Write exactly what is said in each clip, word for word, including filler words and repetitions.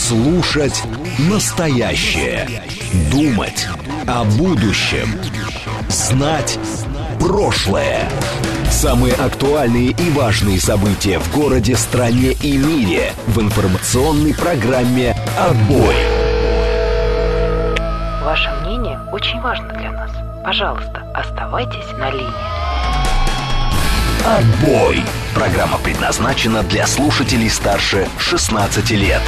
Слушать настоящее. Думать о будущем. Знать прошлое. Самые актуальные и важные события в городе, стране и мире в информационной программе «Отбой». Ваше мнение очень важно для нас. Пожалуйста, оставайтесь на линии. «Отбой». Программа предназначена для слушателей старше шестнадцати лет.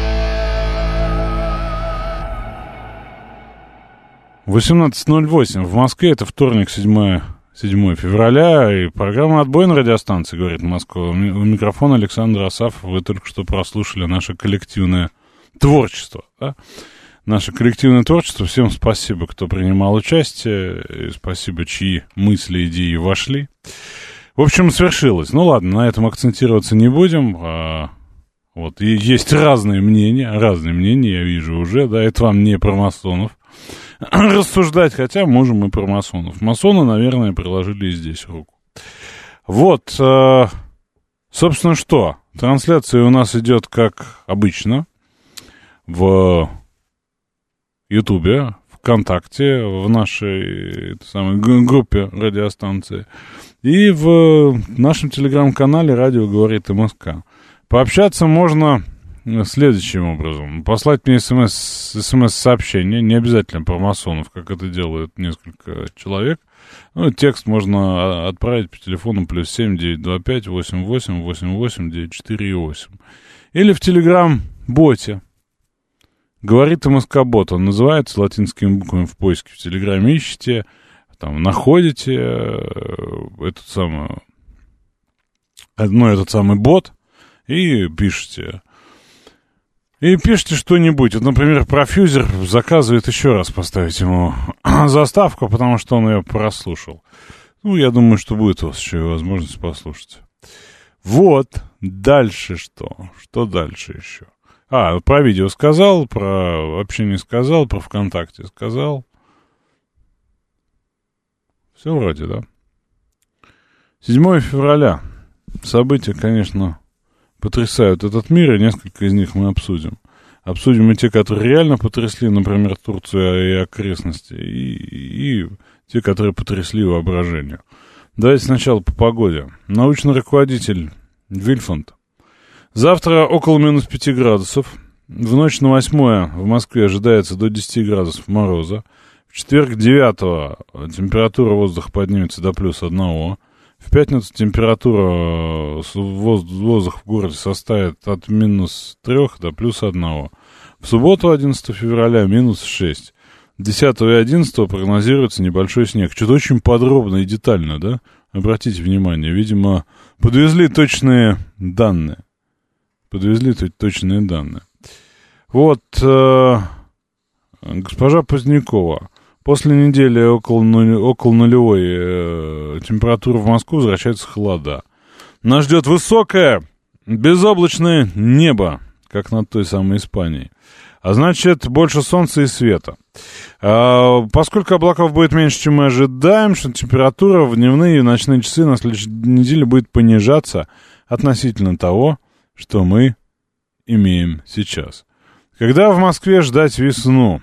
восемнадцать ноль восемь в Москве, это вторник, седьмое февраля, и программа «Отбой» на радиостанции, говорит Москва. У микрофона Александр Асафов. Вы только что прослушали наше коллективное творчество, да? Наше коллективное творчество. Всем спасибо, кто принимал участие, и спасибо, чьи мысли, идеи вошли. В общем, свершилось. Ну ладно, на этом акцентироваться не будем. А, вот, и есть разные мнения, разные мнения, я вижу уже, да, это вам не про масонов рассуждать, хотя можем и про масонов. Масоны, наверное, приложили и здесь руку. Вот, э, собственно, что? Трансляция у нас идет, как обычно, в Ютубе, ВКонтакте, в нашей этой самой группе радиостанции и в нашем телеграм-канале «Радио говорит МСК». Пообщаться можно следующим образом. Послать мне смс, смс-сообщение, не обязательно про масонов, как это делают несколько человек. Ну, текст можно отправить по телефону плюс семь девятьсот двадцать пять восемьдесят восемь восемьдесят восемь девяносто четыре восемь. Или в телеграм-боте. Говорит МСК-бот, он называется латинскими буквами в поиске в телеграме. Ищите, там находите этот самый, ну, этот самый бот и пишите. И пишите что-нибудь. Вот, например, профьюзер заказывает еще раз поставить ему заставку, потому что он ее прослушал. Ну, я думаю, что будет у вас еще и возможность послушать. Вот. Дальше что? Что дальше еще? А, про видео сказал, про общение сказал, про ВКонтакте сказал. Все вроде, да? седьмое февраля. События, конечно, потрясают этот мир, и несколько из них мы обсудим. Обсудим и те, которые реально потрясли, например, Турцию и окрестности, и, и те, которые потрясли воображение. Давайте сначала по погоде. Научный руководитель Вильфанд. Завтра около минус пяти градусов. В ночь на восьмое в Москве ожидается до десяти градусов мороза. В четверг девятого температура воздуха поднимется до плюс одного. В пятницу температура воздуха в городе составит от минус трех до плюс одного. В субботу одиннадцатого февраля минус шесть. десятого и одиннадцатого прогнозируется небольшой снег. Что-то очень подробно и детально, да? Обратите внимание, видимо, подвезли точные данные. Подвезли точные данные. Вот, э, госпожа Позднякова. После недели около, нуль, около нулевой э, температуры в Москву возвращается холода. Нас ждет высокое, безоблачное небо, как над той самой Испанией. А значит, больше солнца и света. А, поскольку облаков будет меньше, чем мы ожидаем, что температура в дневные и ночные часы на следующей неделе будет понижаться относительно того, что мы имеем сейчас. Когда в Москве ждать весну?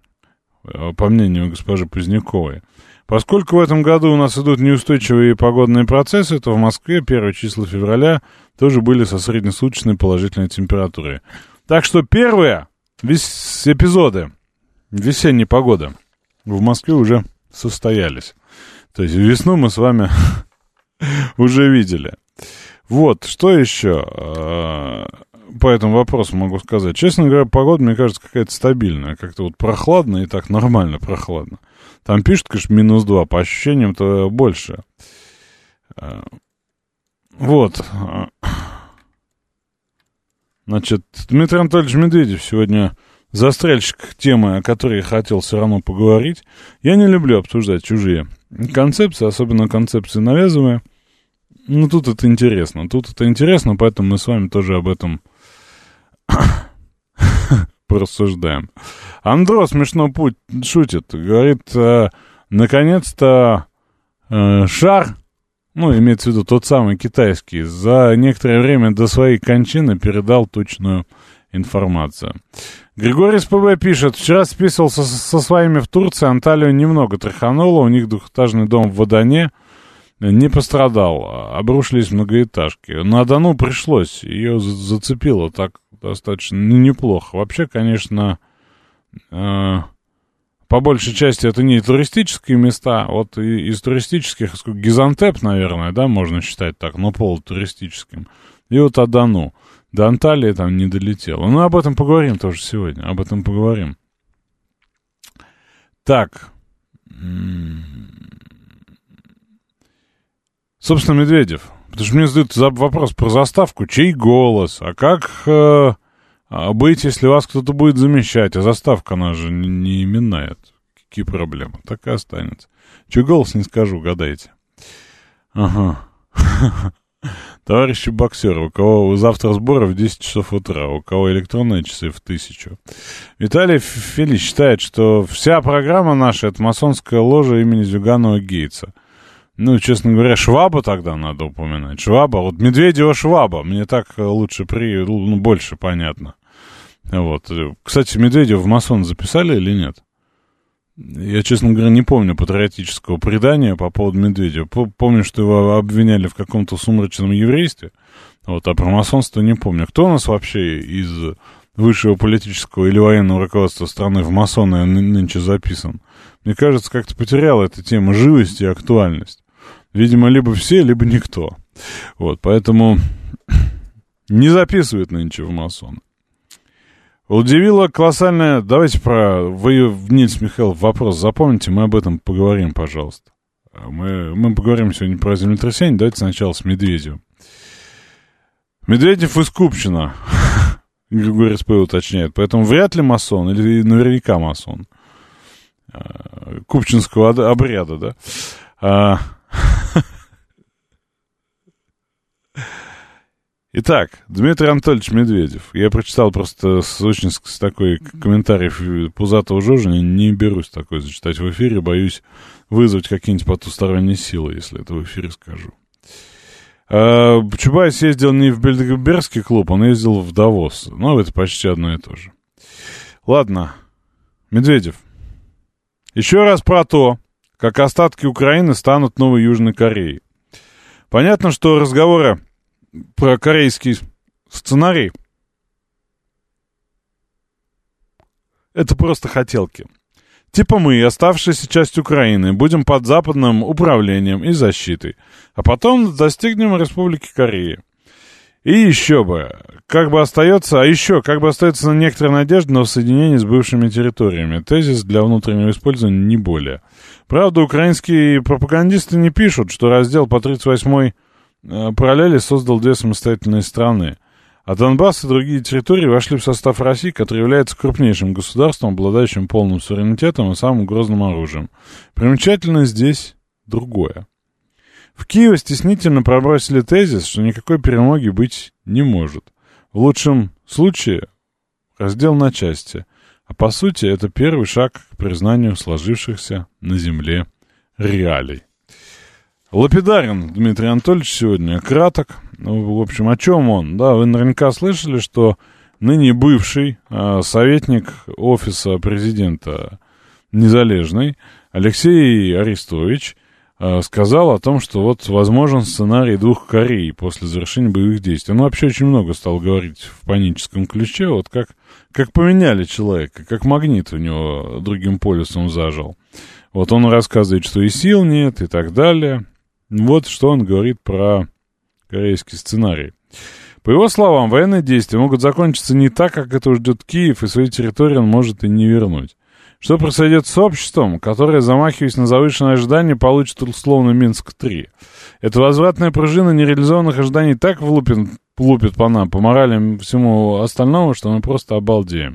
По мнению госпожи Поздняковой. Поскольку в этом году у нас идут неустойчивые погодные процессы, то в Москве первые числа февраля тоже были со среднесуточной положительной температурой. Так что первые вес- эпизоды весенней погоды в Москве уже состоялись. То есть весну мы с вами уже видели. Вот, что еще по этому вопросу могу сказать? Честно говоря, погода, мне кажется, какая-то стабильная. Как-то вот прохладно и так нормально прохладно. Там пишут, конечно, минус два, по ощущениям-то больше. Вот. Значит, Дмитрий Анатольевич Медведев сегодня застрельщик темы, о которой я хотел все равно поговорить. Я не люблю обсуждать чужие концепции, особенно концепции навязывая. Ну, тут это интересно. Тут это интересно, поэтому мы с вами тоже об этом порассуждаем. Андро смешно путь шутит. Говорит, э, наконец-то э, шар, ну, имеется в виду тот самый китайский, за некоторое время до своей кончины передал точную информация. Григорий из ПБ пишет: вчера списывался со, со своими в Турции, Анталию немного тряхануло, у них двухэтажный дом в Водоне не пострадал, обрушились многоэтажки. На Дону пришлось, ее зацепило так достаточно неплохо. Вообще, конечно, э, по большей части это не туристические места, вот и, из туристических, Газантеп, наверное, да, можно считать так, но полутуристическим. И вот Адану. До Анталии там не долетело. Ну, об этом поговорим тоже сегодня. Об этом поговорим. Так. Собственно, Медведев. Потому что мне задают вопрос про заставку. Чей голос? А как э, быть, если вас кто-то будет замещать? А заставка, она же не, не именная. Какие проблемы? Так и останется. Чей голос, не скажу, гадайте. Ага. Товарищи боксеры, у кого завтра сборы в десять часов утра, у кого электронные часы в тысячу. Виталий Фили считает, что вся программа наша — это масонская ложа имени Зюганова Гейтса. Ну, честно говоря, Шваба тогда надо упоминать. Шваба, вот Медведева Шваба, мне так лучше, при, ну, больше понятно. Вот. Кстати, Медведева в масон записали или нет? Я, честно говоря, не помню патриотического предания по поводу Медведева. Помню, что его обвиняли в каком-то сумрачном еврействе, вот, а про масонство не помню. Кто у нас вообще из высшего политического или военного руководства страны в масоны нынче записан? Мне кажется, как-то потеряла эта тема живость и актуальность. Видимо, либо все, либо никто. Вот, поэтому не записывают нынче в масоны. Удивило колоссальное... Давайте про... Вы, Нильс Михайлов, вопрос запомните, мы об этом поговорим, пожалуйста. Мы, мы поговорим сегодня про землетрясение. Давайте сначала с Медведевым. Медведев из Купчино, Григорий СП уточняет. Поэтому вряд ли масон, или наверняка масон. Купчинского обряда, да? А... Итак, Дмитрий Анатольевич Медведев. Я прочитал просто с, очень с такой комментарий пузатого Жожина. Не берусь такой зачитать в эфире. Боюсь вызвать какие-нибудь потусторонние силы, если это в эфире скажу. А, Чубайс ездил не в Бильдербергский клуб, он ездил в Давос. Ну, это почти одно и то же. Ладно, Медведев. Еще раз про то, как остатки Украины станут новой Южной Кореей. Понятно, что разговоры про корейский сценарий — это просто хотелки. Типа мы, оставшаяся часть Украины, будем под западным управлением и защитой, а потом достигнем Республики Кореи. И еще бы, как бы остается, а еще, как бы остается некоторая надежда на воссоединение с бывшими территориями. Тезис для внутреннего использования не более. Правда, украинские пропагандисты не пишут, что раздел по тридцать восьмой параллели создал две самостоятельные страны. А Донбасс и другие территории вошли в состав России, который является крупнейшим государством, обладающим полным суверенитетом и самым грозным оружием. Примечательно здесь другое. В Киеве стеснительно пробросили тезис, что никакой перемоги быть не может. В лучшем случае раздел на части. А по сути это первый шаг к признанию сложившихся на земле реалий. Лапидарин Дмитрий Анатольевич сегодня краток. Ну, в общем, о чем он? Да, вы наверняка слышали, что ныне бывший э, советник офиса президента Незалежный Алексей Арестович э, сказал о том, что вот возможен сценарий двух Корей после завершения боевых действий. Он вообще очень много стал говорить в паническом ключе, вот как, как поменяли человека, как магнит у него другим полюсом зажил. Вот он рассказывает, что и сил нет, и так далее. Вот что он говорит про корейский сценарий. По его словам, военные действия могут закончиться не так, как это ждет Киев, и свои территории он может и не вернуть. Что произойдет с обществом, которое, замахиваясь на завышенные ожидания, получит условно Минск-три? Эта возвратная пружина нереализованных ожиданий так влупит, влупит по нам, по моралям всему остальному, что мы просто обалдеем.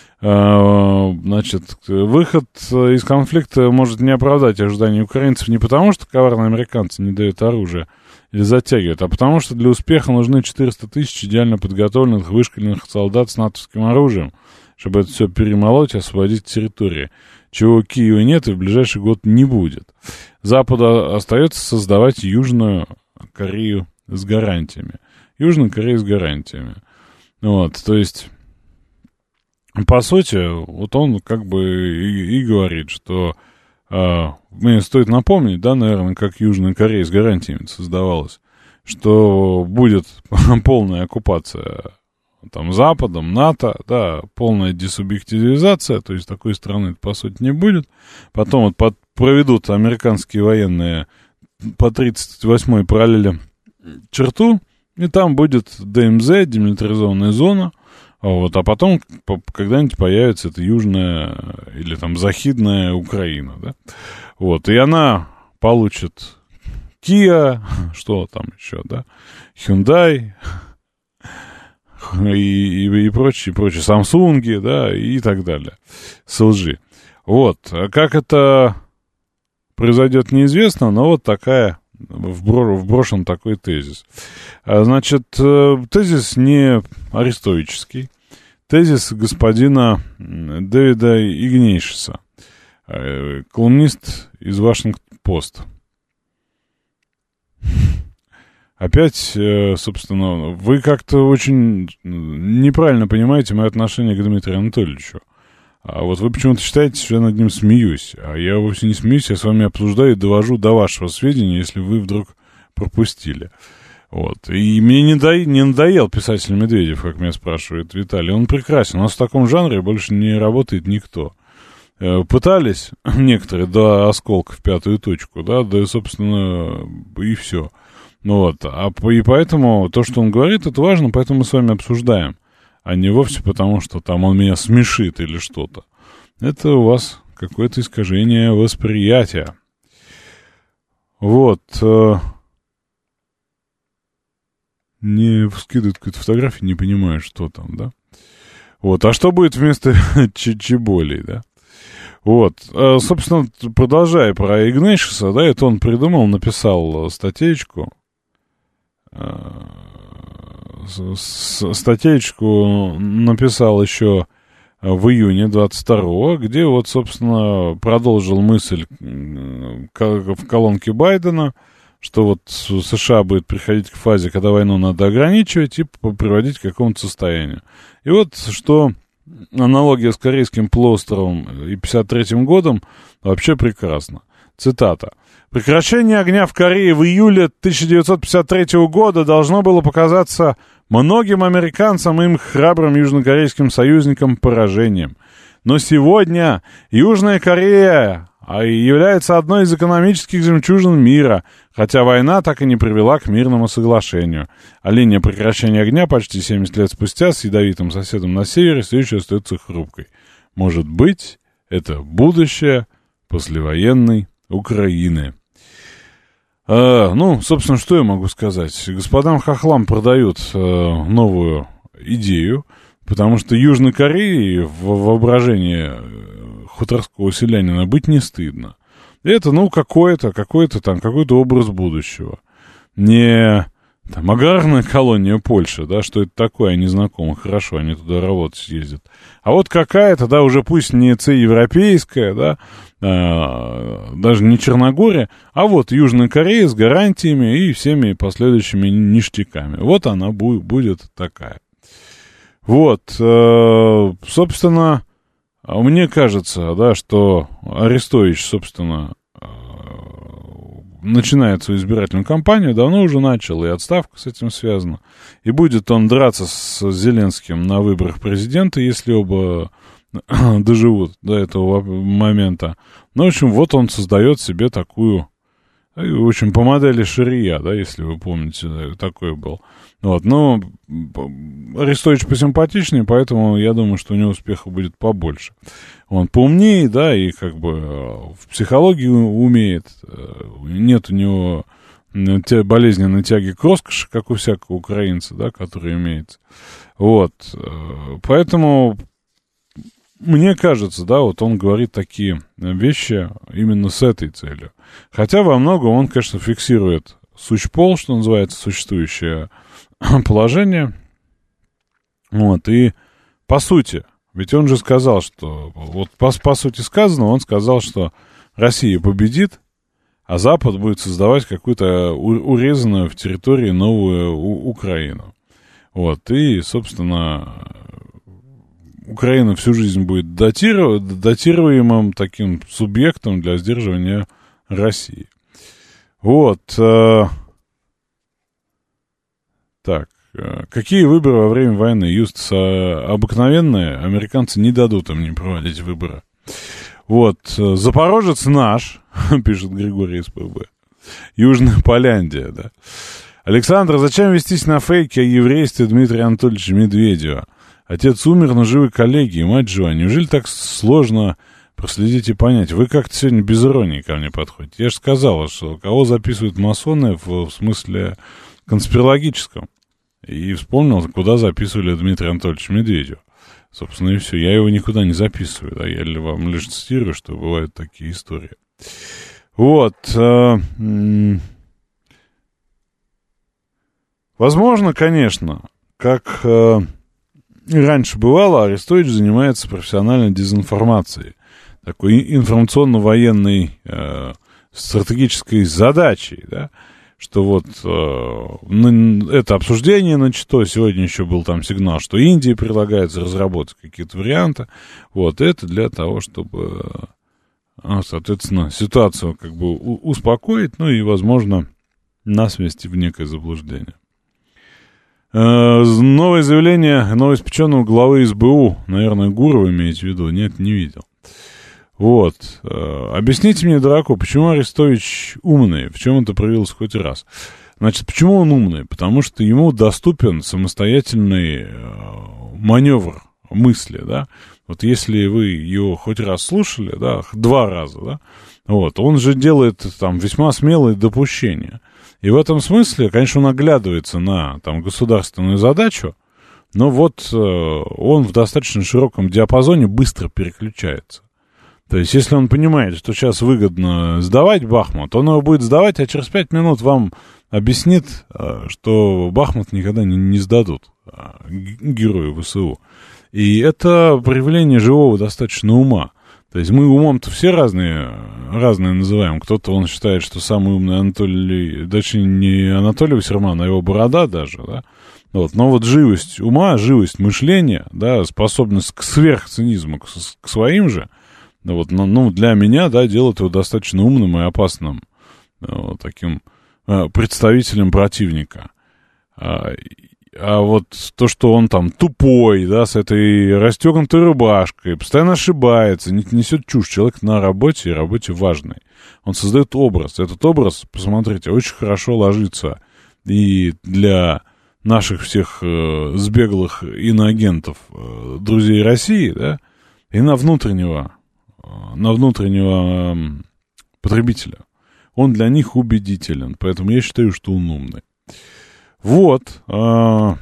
Значит, выход из конфликта может не оправдать ожидания украинцев не потому, что коварные американцы не дают оружие или затягивают, а потому, что для успеха нужны четыреста тысяч идеально подготовленных, вышкаленных солдат с натовским оружием, чтобы это все перемолоть и освободить территории, чего у Киева нет и в ближайший год не будет. Западу остается создавать Южную Корею с гарантиями. Южную Корею с гарантиями. Вот, то есть... по сути, вот он как бы и, и говорит, что э, мне стоит напомнить, да, наверное, как Южная Корея с гарантиями создавалась, что будет полная оккупация там Западом, НАТО, да, полная десубъективизация, то есть такой страны, по сути, не будет. Потом вот под, проведут американские военные по тридцать восьмой параллели черту, и там будет ДМЗ, демилитаризованная зона, вот, а потом когда-нибудь появится эта южная или там захидная Украина, да, вот, и она получит Kia, что там еще, да, Hyundai и, и, и прочее, и прочее, Samsung, да, и так далее, с эл джи. Вот, а как это произойдет, неизвестно, но вот такая, вброшен такой тезис. Значит, тезис не арестовический, тезис господина Дэвида Игнейшиса, колумнист из Вашингтон-Пост. Опять, собственно, вы как-то очень неправильно понимаете мое отношение к Дмитрию Анатольевичу. А вот вы почему-то считаете, что я над ним смеюсь. А я вовсе не смеюсь, я с вами обсуждаю и довожу до вашего сведения, если вы вдруг пропустили. Вот. И мне не, до... не надоел писатель Медведев, как меня спрашивает Виталий. Он прекрасен. У нас в таком жанре больше не работает никто. Пытались некоторые до осколка в пятую точку, да, да, собственно, и все. Ну вот. А и поэтому то, что он говорит, это важно, поэтому мы с вами обсуждаем. А не вовсе потому, что там он меня смешит или что-то. Это у вас какое-то искажение восприятия. Вот. Э, не скидывают какую-то фотографию, не понимаю, что там, да? Вот. А что будет вместо чеболей, да? Вот. Э, собственно, продолжая про Игнейшиса, да, это он придумал, написал статейку. Э, статейку написал еще в июне двадцать второго, где вот, собственно, продолжил мысль в колонке Байдена, что вот США будет приходить к фазе, когда войну надо ограничивать и приводить к какому-то состоянию. И вот что аналогия с Корейским полуостровом и пятьдесят третьим годом вообще прекрасна. Цитата. «Прекращение огня в Корее в июле тысяча девятьсот пятьдесят третьего года должно было показаться многим американцам и им храбрым южнокорейским союзникам поражением. Но сегодня Южная Корея является одной из экономических жемчужин мира, хотя война так и не привела к мирному соглашению. А линия прекращения огня почти семьдесят лет спустя с ядовитым соседом на севере все еще остается хрупкой. Может быть, это будущее послевоенной Украины». А, ну, собственно, что я могу сказать? Господам хохлам продают а, новую идею, потому что Южной Корее в воображении хуторского селянина быть не стыдно. Это, ну, какой-то, какой-то там, какой-то образ будущего. Не там аграрная колония Польши, да, что это такое, я не знаком, хорошо, они туда работать ездят. А вот какая-то, да, уже пусть не европейская, да, а, даже не Черногория, а вот Южная Корея с гарантиями и всеми последующими ништяками. Вот она бу- будет такая. Вот, э, собственно, мне кажется, да, что Арестович, собственно, э, начинает свою избирательную кампанию, давно уже начал, и отставка с этим связана. И будет он драться с Зеленским на выборах президента, если оба доживут до этого момента. Ну, в общем, вот он создает себе такую, в общем, по модели Шария, да, если вы помните, такой был. Вот, но Арестович посимпатичнее, поэтому я думаю, что у него успеха будет побольше. Он поумнее, да, и как бы в психологии умеет. Нет у него те болезненной тяги к роскоши, как у всякого украинца, да, который имеется. Вот, поэтому мне кажется, да, вот он говорит такие вещи именно с этой целью. Хотя во многом он, конечно, фиксирует сущпол, что называется, существующее положение. Вот, и по сути, ведь он же сказал, что, вот по, по сути сказанного, он сказал, что Россия победит, а Запад будет создавать какую-то урезанную в территории новую У- Украину. Вот, и, собственно, Украина всю жизнь будет датиров... датируемым таким субъектом для сдерживания России. Вот. Э... Так. Какие выборы во время войны? Юстас, обыкновенные, американцы не дадут им не проводить выборы. Вот, Запорожец наш, пишет Григорий из ПБ. Южная Поляндия, да. Александр, зачем вестись на фейки о еврействе Дмитрия Анатольевича Медведева? Отец умер, но живы коллеги, и мать жива. Неужели так сложно проследить и понять? Вы как-то сегодня без иронии ко мне подходите. Я же сказал, что кого записывают масоны в, в смысле конспирологическом. И вспомнил, куда записывали Дмитрия Анатольевича Медведева. Собственно, и все. Я его никуда не записываю. Да? Я вам лишь цитирую, что бывают такие истории. Вот. Э, м- возможно, конечно, как э, и раньше бывало, Арестович занимается профессиональной дезинформацией. Такой информационно-военной э, стратегической задачей, да. Что вот э, это обсуждение начато, сегодня еще был там сигнал, что Индии предлагается разработать какие-то варианты, вот, это для того, чтобы, э, соответственно, ситуацию как бы у- успокоить, ну и, возможно, нас ввести в некое заблуждение. Э, новое заявление новоиспеченного главы СБУ, наверное, Гурова имеете в виду, нет, не видел. Вот. Объясните мне, дураку, почему Арестович умный? В чем это проявилось хоть раз? Значит, почему он умный? Потому что ему доступен самостоятельный маневр мысли, да? Вот если вы его хоть раз слушали, да, два раза, да, вот, он же делает там весьма смелые допущения. И в этом смысле, конечно, он оглядывается на там государственную задачу, но вот он в достаточно широком диапазоне быстро переключается. То есть, если он понимает, что сейчас выгодно сдавать Бахмут, он его будет сдавать, а через пять минут вам объяснит, что Бахмут никогда не, не сдадут герою ВСУ. И это проявление живого достаточно ума. То есть, мы умом-то все разные, разные называем. Кто-то, он считает, что самый умный Анатолий, точнее, не Анатолий Вассерман, а его борода даже, да. Вот. Но вот живость ума, живость мышления, да, способность к сверхцинизму, к, к своим же, вот, ну, для меня, да, делает его достаточно умным и опасным вот, таким э, представителем противника. А, а вот то, что он там тупой, да, с этой расстегнутой рубашкой, постоянно ошибается, несет чушь. Человек на работе, и работе важный. Он создает образ. Этот образ, посмотрите, очень хорошо ложится и для наших всех э, сбеглых иноагентов, э, друзей России, да, и на внутреннего на внутреннего э, потребителя. Он для них убедителен. Поэтому я считаю, что он умный. Вот. Э,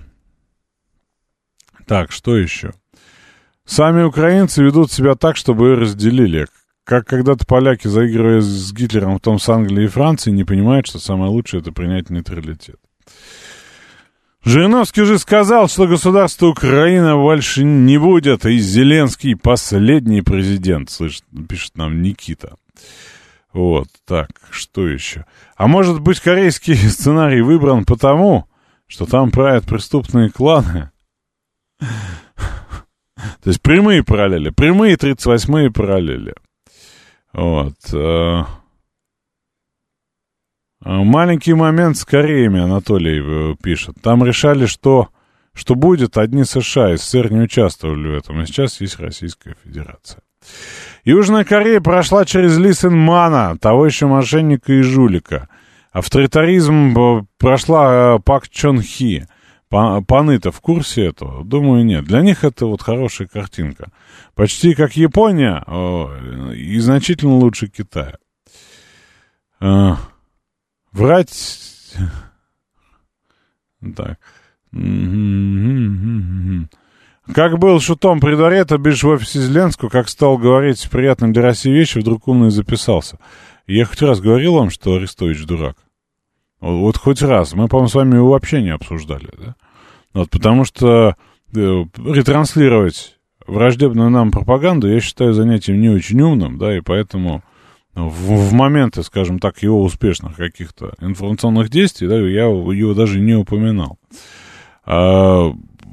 так, что еще? Сами украинцы ведут себя так, чтобы ее разделили. Как когда-то поляки, заигрывая с Гитлером, потом с Англией и Францией, не понимают, что самое лучшее — это принять нейтралитет. Жириновский же сказал, что государство Украина больше не будет, и Зеленский последний президент, слышит, пишет нам Никита. Вот, так, что еще? А может быть, корейский сценарий выбран потому, что там правят преступные кланы? То есть прямые параллели, прямые тридцать восьмые параллели. Вот. Маленький момент с Кореями, Анатолий пишет. Там решали, что, что будет, одни США, СССР не участвовали в этом, а сейчас есть Российская Федерация. Южная Корея прошла через Ли Сен Мана, того еще мошенника и жулика. Авторитаризм прошла Пак Чон Хи. Паны-то в курсе этого? Думаю, нет. Для них это вот хорошая картинка. Почти как Япония и значительно лучше Китая. Врать... Так. Как был шутом при дворе, то бишь в офисе Зеленского, как стал говорить приятным для России вещи, вдруг умный записался. Я хоть раз говорил вам, что Арестович дурак? Вот, вот хоть раз. Мы, по-моему, с вами его вообще не обсуждали, да? Вот, потому что э, ретранслировать враждебную нам пропаганду я считаю занятием не очень умным, да, и поэтому... В, в моменты, скажем так, его успешных каких-то информационных действий, да, я его даже не упоминал. А,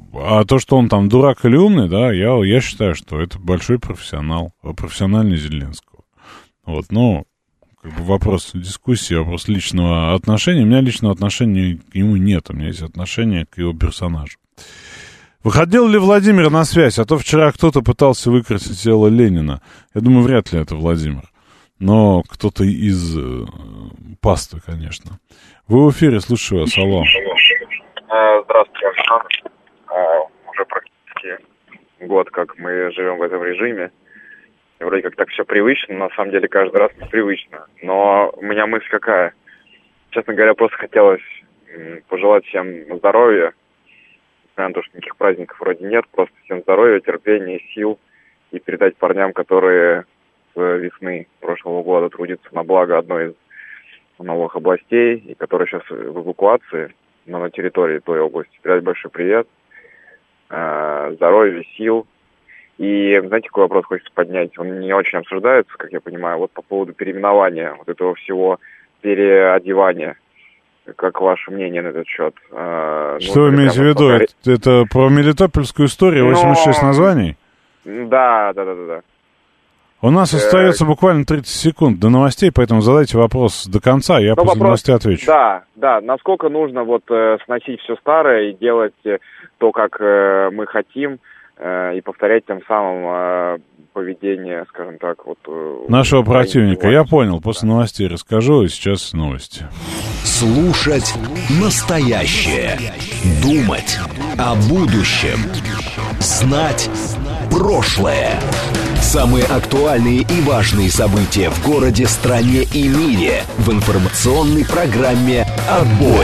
а то, что он там дурак или умный, да, я, я считаю, что это большой профессионал, профессиональный Зеленского. Вот, но как бы вопрос дискуссии, вопрос личного отношения. У меня личного отношения к нему нет, у меня есть отношение к его персонажу. Выходил ли Владимир на связь? А то вчера кто-то пытался выкрасить тело Ленина. Я думаю, вряд ли это Владимир. Но кто-то из э, пасты, конечно. Вы в эфире, слушаю вас, алло. Здравствуйте, Александр. Уже практически год, как мы живем в этом режиме. И вроде как так все привычно, но на самом деле каждый раз непривычно. Но у меня мысль какая? Честно говоря, просто хотелось пожелать всем здоровья. Несмотря на то, что никаких праздников вроде нет, просто всем здоровья, терпения, сил. И передать парням, которые с весны прошлого года трудятся на благо одной из новых областей, и которые сейчас в эвакуации, но на территории той области. Передать большой привет, здоровья, сил. И, знаете, какой вопрос хочется поднять? Он не очень обсуждается, как я понимаю, вот по поводу переименования вот этого всего, переодевания. Как ваше мнение на этот счет? Что ну, вы имеете в виду? Пока... Это, это про Мелитопольскую историю, восемьдесят шесть Но... названий? Да, да, да, да, да. У нас остается буквально тридцать секунд до новостей, поэтому задайте вопрос до конца, я после вопрос, новостей отвечу. Да, да, насколько нужно вот э, сносить все старое и делать э, то, как э, мы хотим, э, и повторять тем самым э, поведение, скажем так, вот... Э, нашего противника, я понял, после да. новостей расскажу, и сейчас новости. Слушать настоящее, думать о будущем, знать прошлое. Самые актуальные и важные события в городе, стране и мире в информационной программе «Отбой».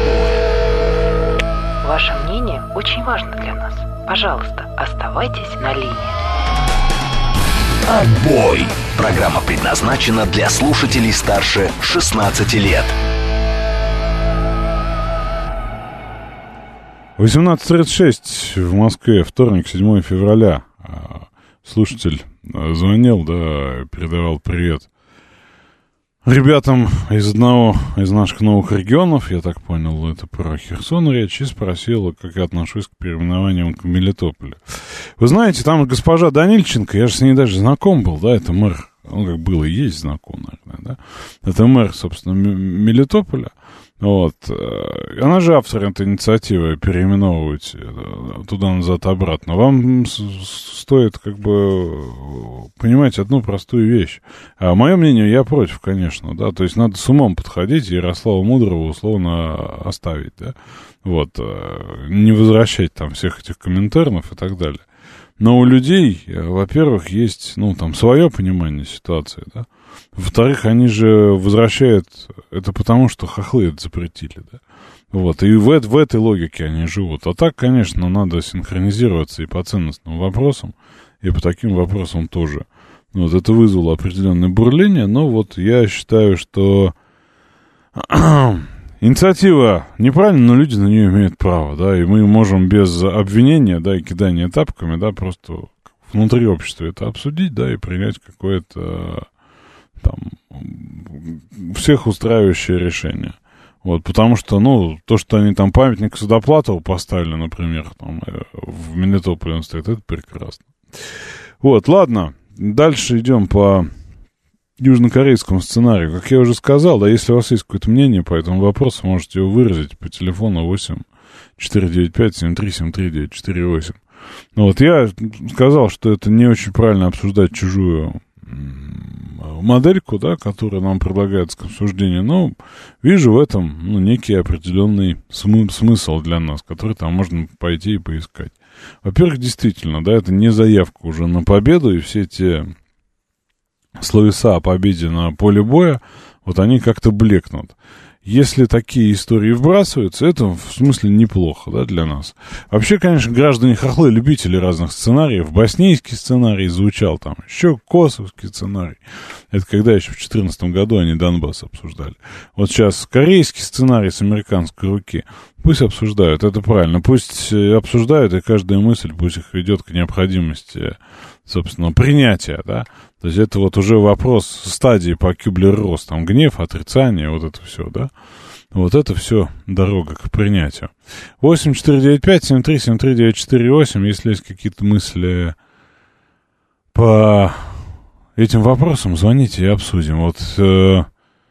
Ваше мнение очень важно для нас. Пожалуйста, оставайтесь на линии. «Отбой». Программа предназначена для слушателей старше шестнадцати лет. восемнадцать тридцать шесть в Москве, вторник, седьмое февраля. Слушатель звонил, да, передавал привет ребятам из одного из наших новых регионов, я так понял, это про Херсон речь, и спросил, как я отношусь к переименованию к Мелитополю. Вы знаете, там госпожа Данильченко, я же с ней даже знаком был, да, это мэр, он как был и есть знаком, наверное, да, это мэр, собственно, Мелитополя. Вот. Она же автор этой инициативы переименовывать туда-назад обратно. Вам стоит как бы понимать одну простую вещь. А мое мнение, я против, конечно, да. То есть надо с умом подходить и Ярослава Мудрого условно оставить, да. Вот. Не возвращать там всех этих комментариев и так далее. Но у людей, во-первых, есть, ну, там, свое понимание ситуации, да. Во-вторых, они же возвращают это потому, что хохлы это запретили, да. Вот, и в, в этой логике они живут. А так, конечно, надо синхронизироваться и по ценностным вопросам, и по таким вопросам тоже. Вот, это вызвало определенное бурление, но вот я считаю, что инициатива неправильная, но люди на нее имеют право, да, и мы можем без обвинения, да, и кидания тапками, да, просто внутри общества это обсудить, да, и принять какое-то там всех устраивающее решение. Вот, потому что, ну, то, что они там памятник Судоплатову поставили, например, там, в Мелитополе он стоит, это прекрасно. Вот, ладно, дальше идем по южнокорейскому сценарию. Как я уже сказал, да, если у вас есть какое-то мнение по этому вопросу, можете его выразить по телефону восемь четыре девять пять семь три семь три девять четыре восемь. Ну, вот я сказал, что это не очень правильно обсуждать чужую модельку, да, которая нам предлагается к обсуждению, но вижу в этом, ну, некий определенный смы- смысл для нас, который там можно пойти и поискать. Во-первых, действительно, да, это не заявка уже на победу, и все те словеса о победе на поле боя, вот они как-то блекнут. Если такие истории вбрасываются, это в смысле неплохо, да, для нас. Вообще, конечно, граждане хохлы, любители разных сценариев. Боснийский сценарий звучал там, еще косовский сценарий. Это когда еще в две тысячи четырнадцатом году они Донбасс обсуждали. Вот сейчас корейский сценарий с американской руки. Пусть обсуждают, это правильно. Пусть обсуждают, и каждая мысль пусть их ведет к необходимости, собственно, принятия, да. То есть это вот уже вопрос стадии по Кюблер-Росс, там гнев, отрицание, вот это все, да. Вот это все дорога к принятию. восемь четыре девять пять семь три семь три девять четыре восемь. Если есть какие-то мысли по этим вопросам, звоните и обсудим. Вот э,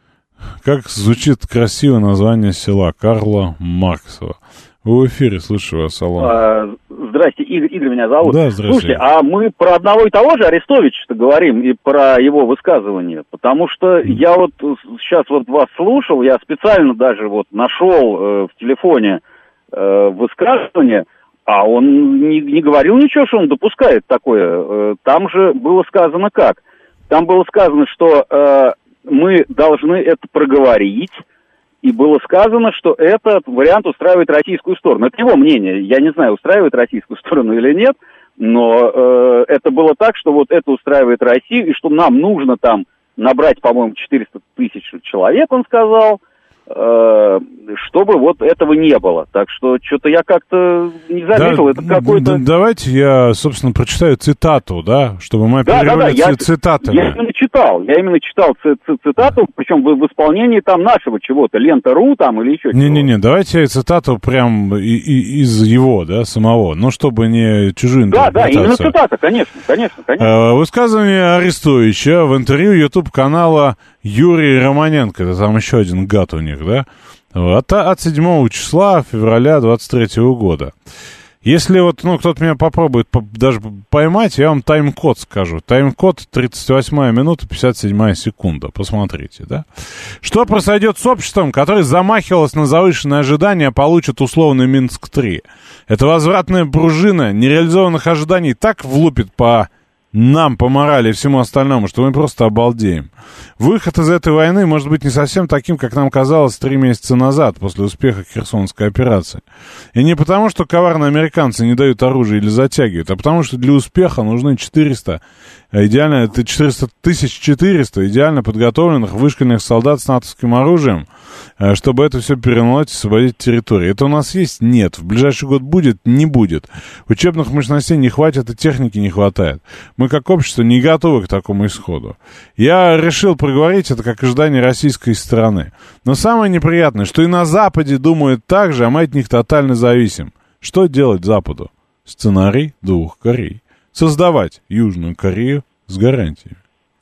как звучит красиво название села Карла Марксова. Вы в эфире, слушаю вас, алло. А, здрасте, Игорь, Игорь меня зовут. Да, здрасте. Слушайте, а мы про одного и того же Арестовича-то говорим и про его высказывания, потому что я вот сейчас вот вас слушал, я специально даже вот нашел э, в телефоне э, высказывание, а он не, не говорил ничего, что он допускает такое. Э, там же было сказано как? Там было сказано, что э, мы должны это проговорить, и было сказано, что этот вариант устраивает российскую сторону. Это его мнение. Я не знаю, устраивает российскую сторону или нет, но э, это было так, что вот это устраивает Россию, и что нам нужно там набрать, по-моему, четыреста тысяч человек, он сказал, э, чтобы вот этого не было. Так что что-то я как-то не заметил. Да, это какой-то... да, давайте я, собственно, прочитаю цитату, да, чтобы мы Да, оперировали да, да, я, цитатами. Я именно читал, я именно читал ц- ц- цитату, причем в, в исполнении там нашего чего-то, Лента.ру там или еще чего-то. Не-не-не, давайте я цитату прям и, и, из его, да, самого, ну, чтобы не чужую интерпретацию. Да, да, именно цитата, конечно, конечно, конечно. Э, высказывание Арестовича в интервью YouTube-канала Юрий Романенко, это там еще один гад у них, да, от, от седьмого числа февраля двадцать третьего года. Если вот, ну, кто-то меня попробует по- даже поймать, я вам тайм-код скажу. Тайм-код тридцать восьмая минута, пятьдесят седьмая секунда. Посмотрите, да? Что произойдет с обществом, которое замахивалось на завышенные ожидания, а получит условный Минск три? Эта возвратная пружина нереализованных ожиданий так влупит по нам, по морали и всему остальному, что мы просто обалдеем. Выход из этой войны может быть не совсем таким, как нам казалось три месяца назад, после успеха Херсонской операции. И не потому, что коварные американцы не дают оружие или затягивают, а потому, что для успеха нужны четыреста, идеально, это четыреста тысяч четыреста идеально подготовленных, вышкаленных солдат с натовским оружием, чтобы это все перемолоть и освободить территорию. Это у нас есть? Нет. В ближайший год будет? Не будет. Учебных мощностей не хватит и техники не хватает. Мы как общество не готовы к такому исходу. Я решил проговорить это как ожидание российской стороны. Но самое неприятное, что и на Западе думают так же, а мы от них тотально зависим. Что делать Западу? Сценарий двух Корей. Создавать Южную Корею с гарантией.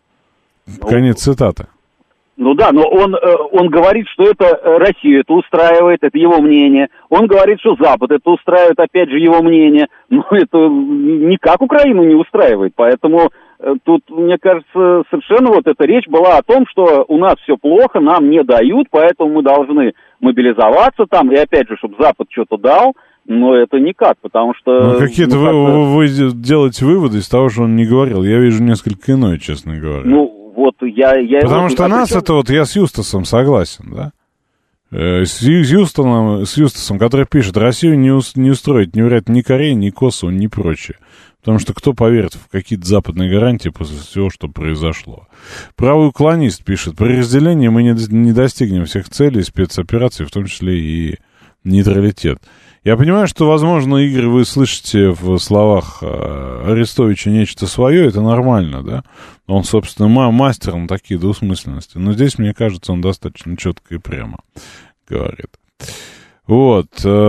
Конец цитаты. Ну да, но он, он говорит, что это Россию это устраивает, это его мнение. Он говорит, что Запад это устраивает, опять же, его мнение. Но это никак Украину не устраивает. Поэтому тут, мне кажется, совершенно вот эта речь была о том, что у нас все плохо, нам не дают, поэтому мы должны мобилизоваться там. И опять же, чтобы Запад что-то дал. Но это никак, потому что... Ну, какие-то ну, вы, вы делаете выводы из того, что он не говорил. Я вижу несколько иное, честно говоря. Ну, вот я... я потому его... что а нас причем... это вот... Я с Юстасом согласен, да? Э, с, Юстоном, с Юстасом, который пишет, Россию не, ус, не устроить, не вряд ни Корея, ни Косово, ни прочее. Потому что кто поверит в какие-то западные гарантии после всего, что произошло? Правый уклонист пишет, при разделении мы не, не достигнем всех целей спецопераций, в том числе и нейтралитет. Я понимаю, что, возможно, Игорь, вы слышите в словах Арестовича нечто свое, это нормально, да? Он, собственно, мастер на такие двусмысленности. Но здесь, мне кажется, он достаточно четко и прямо говорит. Вот.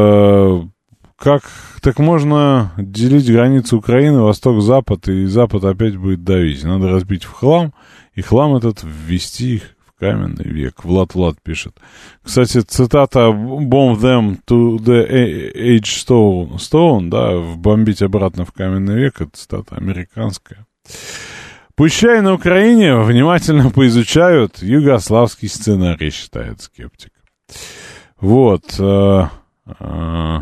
Как так можно делить границы Украины, восток-запад, и запад опять будет давить? Надо разбить в хлам, и хлам этот ввести их в каменный век. Влад Влад пишет. Кстати, цитата «Bomb them to the age stone», stone, да, «Бомбить обратно в каменный век», это цитата американская. Пущай на Украине внимательно поизучают югославский сценарий, считает скептик. Вот. Э, э,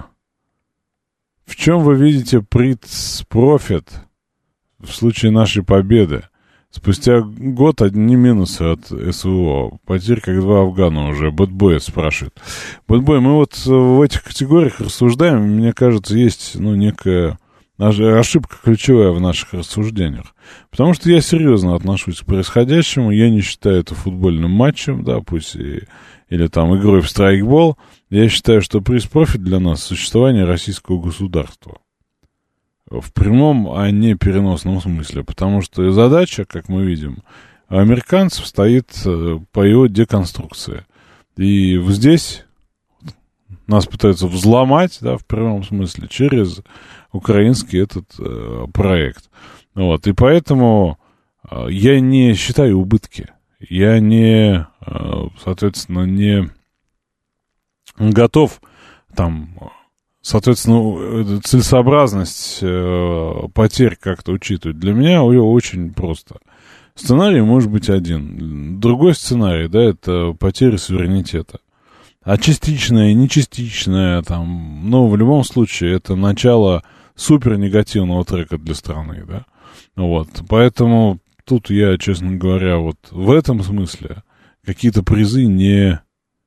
в чем вы видите профит в случае нашей победы? Спустя год одни минусы от СВО. Потерь как два Афгана уже. Бэтбой спрашивает. Бэтбой, мы вот в этих категориях рассуждаем. Мне кажется, есть, ну, некая ошибка ключевая в наших рассуждениях. Потому что я серьезно отношусь к происходящему. Я не считаю это футбольным матчем, да, пусть и, или там игрой в страйкбол. Я считаю, что приз-профит для нас существование российского государства. В прямом, а не переносном смысле. Потому что задача, как мы видим, американцев стоит по его деконструкции. И вот здесь нас пытаются взломать, да, в прямом смысле, через украинский этот э, проект. Вот, и поэтому э, я не считаю убытки. Я не, э, соответственно, не готов там, соответственно, целесообразность э, потерь как-то учитывать. Для меня очень просто. Сценарий может быть один. Другой сценарий, да, это потеря суверенитета. А частичная, не частичная, там, ну, в любом случае, это начало супер негативного трека для страны, да. Вот, поэтому тут я, честно говоря, вот в этом смысле какие-то призы не,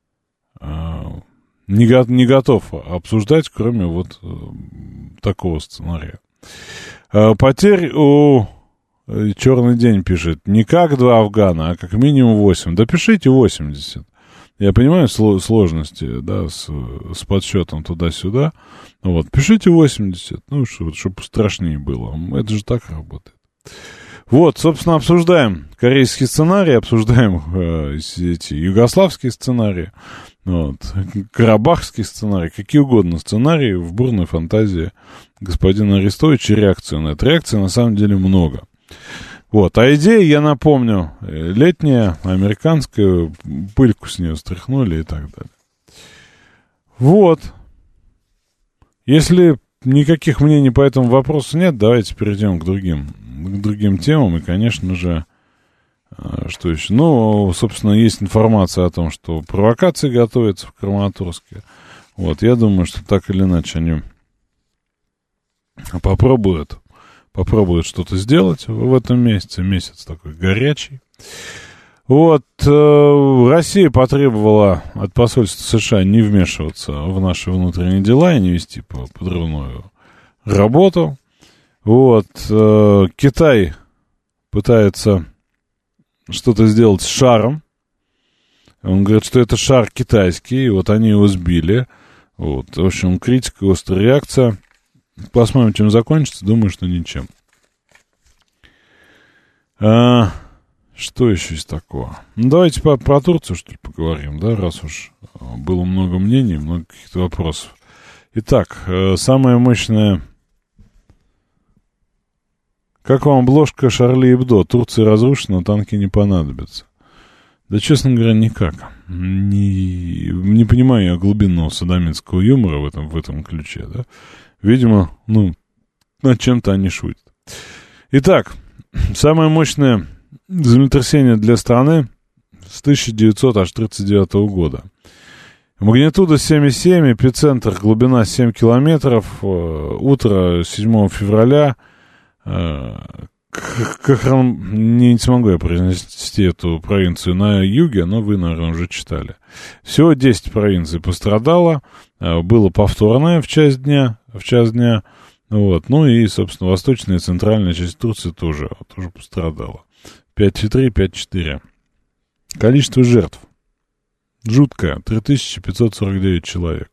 не, не готов обсуждать, кроме вот такого сценария. Потерь у... Черный день пишет, не как два Афгана, а как минимум восемь. Да пишите восемьдесят. Я понимаю сложности, да, с, с подсчетом туда-сюда. Вот, пишите восемьдесят, ну, чтобы чтоб страшнее было. Это же так работает. Вот, собственно, обсуждаем корейский сценарий, обсуждаем э, эти югославские сценарии, вот, карабахский сценарий, какие угодно сценарии в бурной фантазии господина Арестовича, реакцию на это. Реакций на самом деле много. Вот, а идея, я напомню, летняя, американская, пыльку с нее стряхнули и так далее. Вот. Если никаких мнений по этому вопросу нет, давайте перейдем к другим, к другим темам. И, конечно же, что еще? Ну, собственно, есть информация о том, что провокации готовятся в Краматорске. Вот, я думаю, что так или иначе они попробуют попробуют что-то сделать в этом месяце. Месяц такой горячий. Вот. Э, Россия потребовала от посольства США не вмешиваться в наши внутренние дела и не вести подрывную работу. Вот. Э, Китай пытается что-то сделать с шаром. Он говорит, что это шар китайский. И вот они его сбили. Вот. В общем, критика, острая реакция. Посмотрим, чем закончится. Думаю, что ничем. А, что еще есть такого? Ну, давайте по, про Турцию, что ли, поговорим, да, раз уж было много мнений, много каких-то вопросов. Итак, самая мощная... Как вам обложка Шарли Эбдо? Турция разрушена, танки не понадобятся. Да, честно говоря, никак. Не, не понимаю я глубинного садомитского юмора в этом, в этом ключе, да. Видимо, ну, над чем-то они шутят. Итак, самое мощное землетрясение для страны с тысяча девятьсот тридцать девятого года. Магнитуда семь и семь, эпицентр, глубина семь километров, утро седьмого февраля. Кахран, не смогу я произнести эту провинцию на юге, но вы, наверное, уже читали. Всего десять провинций пострадало, было повторное в час дня, в час дня, вот, ну и, собственно, восточная и центральная часть Турции тоже, тоже пострадала. пять и три, пять и четыре. Количество жертв жуткое, три тысячи пятьсот сорок девять человек.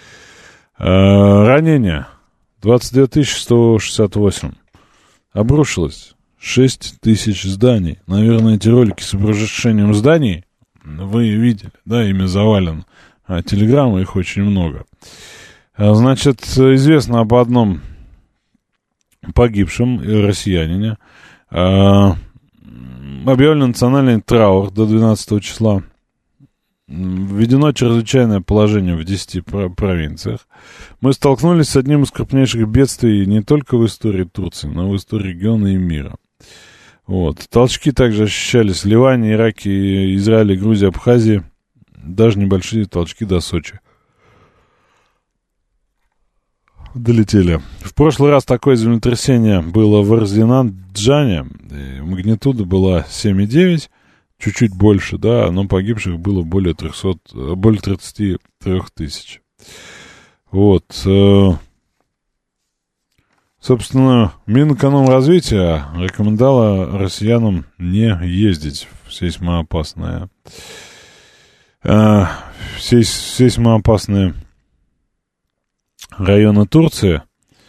Ранения двадцать две тысячи сто шестьдесят восемь. Обрушилось шесть тысяч зданий. Наверное, эти ролики с обрушением зданий вы видели, да, ими завален. А телеграммы, их очень много. Значит, известно об одном погибшем россиянине. Объявлен национальный траур до двенадцатого числа. Введено чрезвычайное положение в десяти провинциях. Мы столкнулись с одним из крупнейших бедствий не только в истории Турции, но и в истории региона и мира. Вот. Толчки также ощущались в Ливане, Ираке, Израиле, Грузии, Абхазии. Даже небольшие толчки до Сочи долетели. В прошлый раз такое землетрясение было в Эрзинан-Джане. Магнитуда была семь и девять. Чуть-чуть больше, да, но погибших было более трехсот, более тридцати трёх тысяч. Вот. Собственно, Минэкономразвития рекомендовало россиянам не ездить в сейсмоопасные, сейсмоопасные районы Турции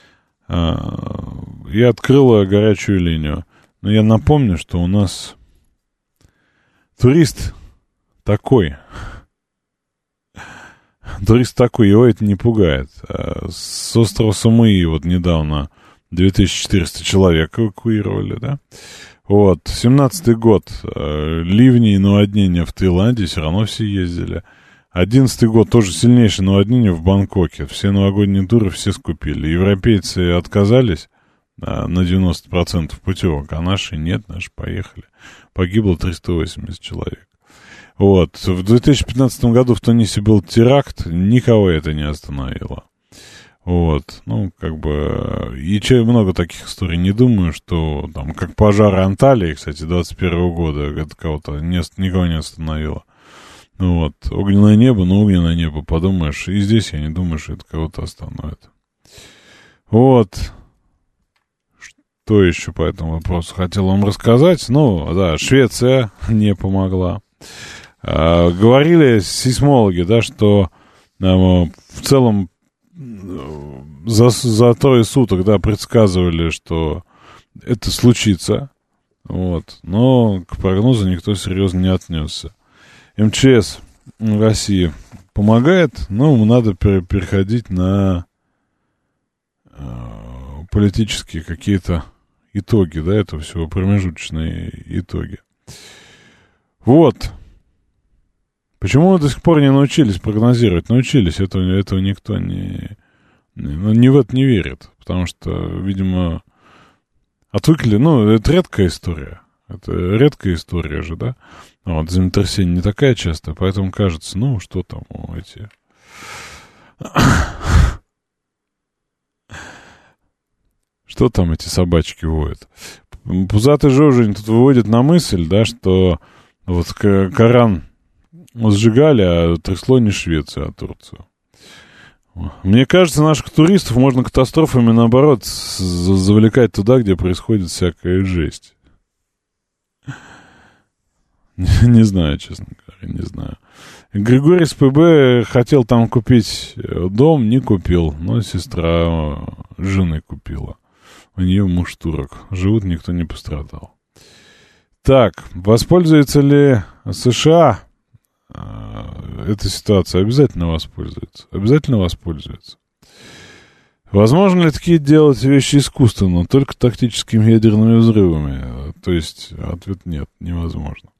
и открыла горячую линию. Но я напомню, что у нас... Турист такой, турист такой, его это не пугает. С острова Самуи вот недавно две тысячи четыреста человек эвакуировали, да? Вот, семнадцатый год, ливни и наводнения в Таиланде, все равно все ездили. Одиннадцатый год, тоже сильнейшее наводнение в Бангкоке. Все новогодние туры все скупили. Европейцы отказались на девяносто процентов путевок, а наши нет, наши поехали. Погибло триста восемьдесят человек. Вот. В две тысячи пятнадцатом году в Тунисе был теракт, никого это не остановило. Вот. Ну, как бы... И че, много таких историй. Не думаю, что там, как пожар Анталии, кстати, двадцать первого года, это кого-то не, никого не остановило. Ну вот. Огненное небо, ну, огненное небо, подумаешь. И здесь я не думаю, что это кого-то остановит. Вот. Что еще по этому вопросу хотел вам рассказать? Ну, да, Швеция не помогла. А, говорили сейсмологи, да, что а, в целом за, за трое суток, да, предсказывали, что это случится. Вот. Но к прогнозу никто серьезно не отнесся. эм че эс России помогает, но надо переходить на э, политические какие-то итоги, да, этого всего, промежуточные итоги. Вот. Почему мы до сих пор не научились прогнозировать? Научились, этого, этого никто не, не, не в это не верит. Потому что, видимо, отвыкли, ну, это редкая история. Это редкая история же, да? Вот, землетрясение не такая частая, поэтому кажется, ну, что там, о, эти... Что там эти собачки воют? Пузатый Жожень тут выводит на мысль, да, что вот Коран сжигали, а трясло не Швецию, а Турцию. Мне кажется, наших туристов можно катастрофами, наоборот, завлекать туда, где происходит всякая жесть. Не знаю, честно говоря, не знаю. Григорий с ПБ хотел там купить дом, не купил, но сестра жены купила. У нее муж турок. Живут, никто не пострадал. Так, воспользуется ли США эта ситуация? Обязательно воспользуется. Обязательно воспользуется. Возможно ли такие делать вещи искусственно, только тактическими ядерными взрывами? То есть, ответ нет, невозможно.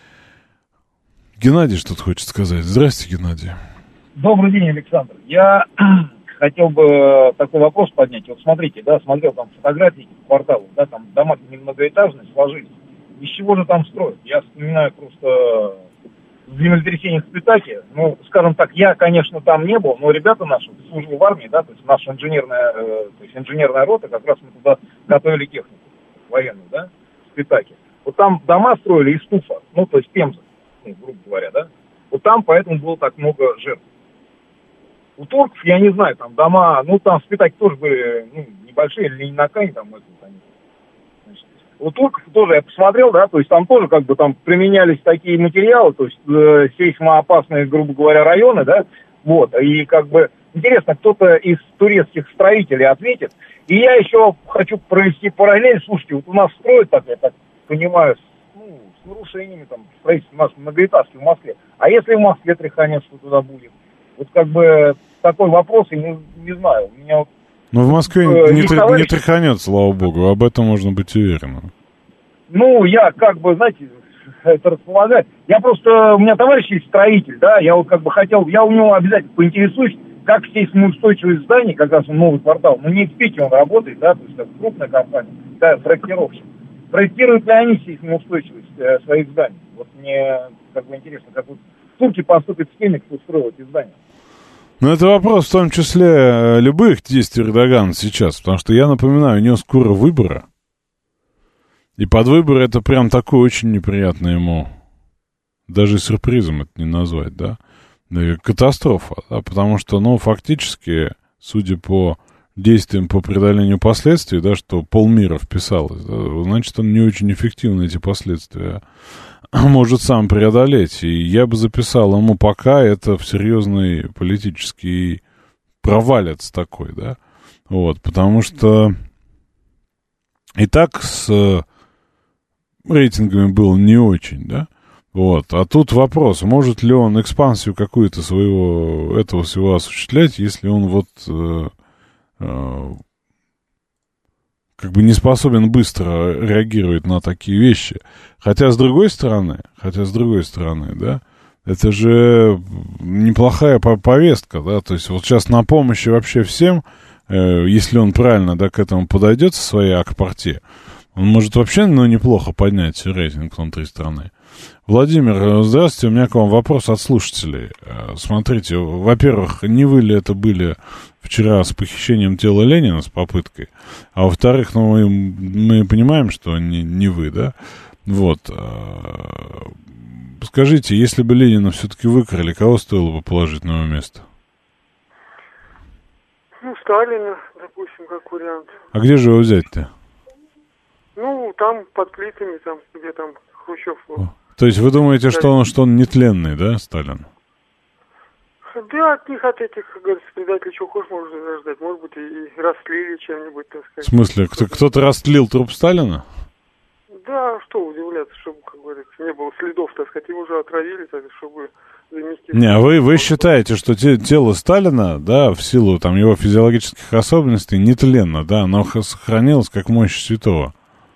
Геннадий что-то хочет сказать. Здрасте, Геннадий. Добрый день, Александр. Я хотел бы такой вопрос поднять. Вот смотрите, да, смотрел там фотографии кварталов, да, там дома немногоэтажные сложились. Из чего же там строят? Я вспоминаю просто землетрясение в Спитаке. Ну, скажем так, я, конечно, там не был, но ребята наши служили в армии, да, то есть наша инженерная, э, то есть инженерная рота, как раз мы туда готовили технику военную, да, в Спитаке. Вот там дома строили из туфа, ну, то есть Пемза, ну, грубо говоря, да. Вот там поэтому было так много жертв. У турков, я не знаю, там дома, ну, там в Спитаке тоже были, ну, небольшие, или не на Кане, там, это, они. У турков тоже я посмотрел, да, то есть там тоже как бы там применялись такие материалы, то есть э, сейсмоопасные, грубо говоря, районы, да, вот, и как бы интересно, кто-то из турецких строителей ответит. И я еще хочу провести параллель, слушайте, вот у нас строят, так я так понимаю, с, ну, с нарушениями там строительства у нас многоэтажки в Москве, а если в Москве тряханется, туда будет? Вот как бы такой вопрос, и не, не знаю, у меня вот. Ну, в Москве э, не, тря- товарищ... не тряханет, слава богу, об этом можно быть уверенным. Ну, я как бы, знаете, это располагаю. Я просто, у меня товарищ есть строитель, да, я вот как бы хотел, я у него обязательно поинтересуюсь, как сейсмоустойчивость зданий, как раз новый квартал, ну, не в Питере он работает, да, то есть это крупная компания, да, проектировщик. Проектируют ли они сейсмоустойчивость э, своих зданий? Вот мне как бы интересно, как вот турки поступят с теми, кто строил эти здания. Ну, это вопрос в том числе любых действий Эрдогана сейчас, потому что, я напоминаю, у него скоро выборы, и под выборы это прям такое очень неприятное ему, даже сюрпризом это не назвать, да, катастрофа, да, потому что, ну, фактически, судя по действиям по преодолению последствий, да, что полмира вписалось, да, значит, он не очень эффективно эти последствия может сам преодолеть. И я бы записал ему, пока это в серьезный политический провалец такой, да. Вот, потому что и так с рейтингами было не очень, да. Вот. А тут вопрос, может ли он экспансию какую-то своего, этого всего осуществлять, если он вот э, э, как бы не способен быстро реагировать на такие вещи. Хотя с другой стороны, хотя с другой стороны, да, это же неплохая повестка, да, то есть вот сейчас на помощи вообще всем, э, если он правильно, да, к этому подойдет со своей ак-парти, он может вообще, ну, неплохо поднять рейтинг внутри страны. Владимир, здравствуйте, у меня к вам вопрос от слушателей. Смотрите, во-первых, не вы ли это были вчера с похищением тела Ленина, с попыткой? А во-вторых, ну, мы, мы понимаем, что не, не вы, да? Вот. Скажите, если бы Ленина все-таки выкрали, кого стоило бы положить на его место? Ну, Сталина, допустим, как вариант. А где же его взять-то? Ну, там, под плитами, там, где там Хрущев был. То есть вы думаете, что он, что он нетленный, да, Сталин? Да, от них, от этих, как говорится, предателей, чего хочешь, можно ждать. Может быть, и, и растлили чем-нибудь, так сказать. В смысле, кто, кто-то растлил труп Сталина? Да, что удивляться, чтобы, как говорится, не было следов, так сказать, его уже отравили, так, чтобы заместить. Не, а вы, вы считаете, что те, тело Сталина, да, в силу там его физиологических особенностей, нетленно, да, оно сохранилось как мощь святого?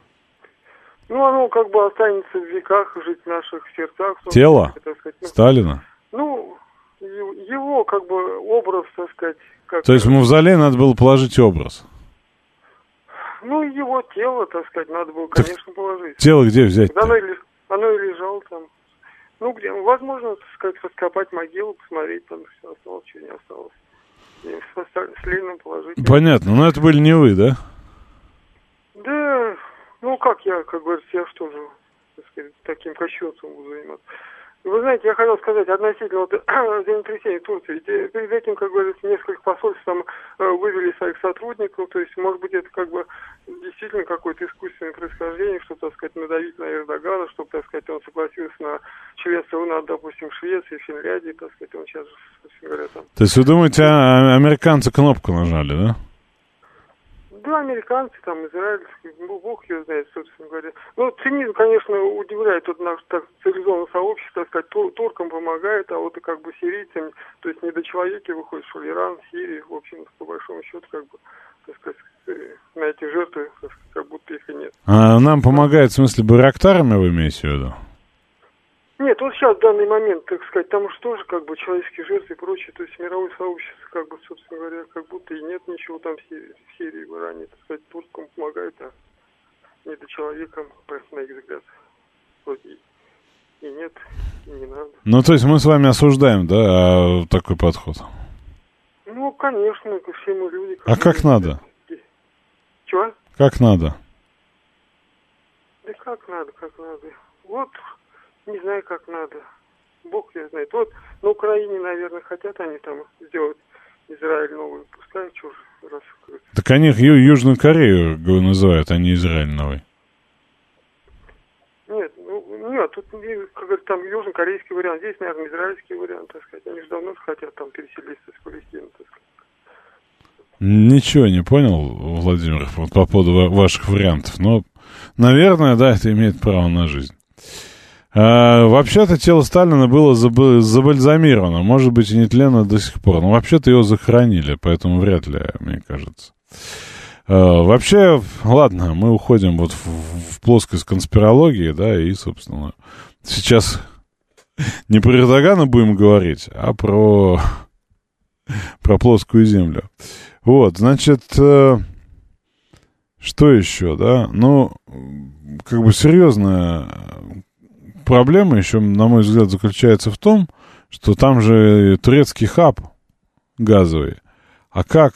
Ну, оно как бы останется в веках, жить в наших сердцах. Тело? Так сказать, ну, Сталина? Ну, его, как бы, образ, так сказать... Как... То есть в мавзолей надо было положить образ? Ну, его тело, так сказать, надо было, конечно, так положить. Тело где взять-то? Оно и, оно и лежало там. Ну, где, возможно, так сказать, раскопать могилу, посмотреть, там все осталось, что не осталось. И с, с Лениным положить. Понятно, но это были не вы, да? Да... Ну, как я, как говорится, я что же, так сказать, таким кощунством буду заниматься. Вы знаете, я хотел сказать относительно вот, землетрясения Турции. Перед этим, как говорится, несколько посольств там вывели своих сотрудников. То есть, может быть, это как бы действительно какое-то искусственное происхождение, чтобы, так сказать, надавить на Эрдогана, чтобы, так сказать, он согласился на членство, на, допустим, Швеции, Финляндии, так сказать, он сейчас, собственно говоря, там... То есть вы думаете, а американцы кнопку нажали, да? Да, американцы, там, израильские, ну, бог ее знает, собственно говоря. Ну, цинизм, конечно, удивляет тут наше так, цивилизованное сообщество, так сказать, тур, туркам помогает, а вот и как бы сирийцам, то есть недочеловеки выходят, что Иран, Сирия, в общем, по большому счету, как бы, так сказать, на эти жертвы, так сказать, как будто их и нет. А нам помогает, в смысле, байрактарами, вы имеете в виду? Нет, вот сейчас, в данный момент, так сказать, там уж тоже, как бы, человеческие жертвы и прочее, то есть мировое сообщество, как бы, собственно говоря, как будто и нет ничего там в Сирии, в Сирии, в Иране, так сказать, туркам помогает, а недочеловекам, на их взгляд, вот и, и нет, и не надо. Ну, то есть мы с вами осуждаем, да, такой подход? Ну, конечно, все мы люди. А как надо? Чего? Как надо? Да как надо, как надо. Вот... Не знаю, как надо. Бог ее знает. Вот на Украине, наверное, хотят они там сделать Израиль новый. Пускай чушь раскрыть. Так они Ю- Южную Корею называют, а не Израиль новый. Нет, ну, нет, тут, как говорят, там южнокорейский вариант. Здесь, наверное, израильский вариант, так сказать. Они же давно хотят там переселиться с Палестины, так сказать. Ничего не понял, Владимир, вот по поводу ваших вариантов. Но, наверное, да, это имеет право на жизнь. А, вообще-то тело Сталина было заб- забальзамировано, может быть, и нетленно до сих пор. Но вообще-то его захоронили, поэтому вряд ли, мне кажется. А, вообще, ладно, мы уходим вот в, в плоскость конспирологии, да, и, собственно, сейчас не про Эрдогана будем говорить, а про, про плоскую землю. Вот, значит, что еще, да? Ну, как бы серьезная... Проблема еще, на мой взгляд, заключается в том, что там же турецкий хаб газовый. А как?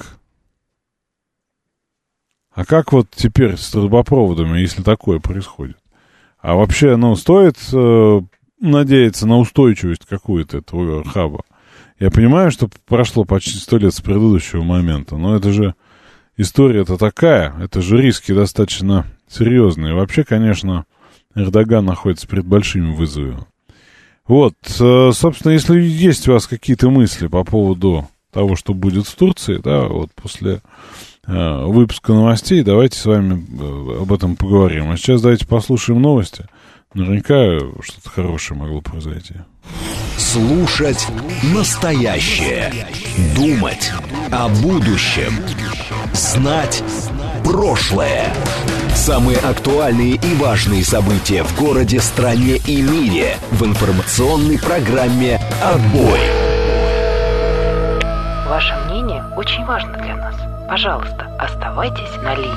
А как вот теперь с трубопроводами, если такое происходит? А вообще, ну, стоит э, надеяться на устойчивость какую-то этого хаба? Я понимаю, что прошло почти сто лет с предыдущего момента, но это же история-то такая, это же риски достаточно серьезные. Вообще, конечно... Эрдоган находится перед большими вызовами. Вот, собственно, если есть у вас какие-то мысли по поводу того, что будет в Турции, да, вот после э, выпуска новостей давайте с вами э, об этом поговорим. А сейчас давайте послушаем новости. Наверняка что-то хорошее могло произойти. Слушать настоящее. Думать о будущем. Знать прошлое. Самые актуальные и важные события в городе, стране и мире в информационной программе «Отбой». Ваше мнение очень важно для нас. Пожалуйста, оставайтесь на линии.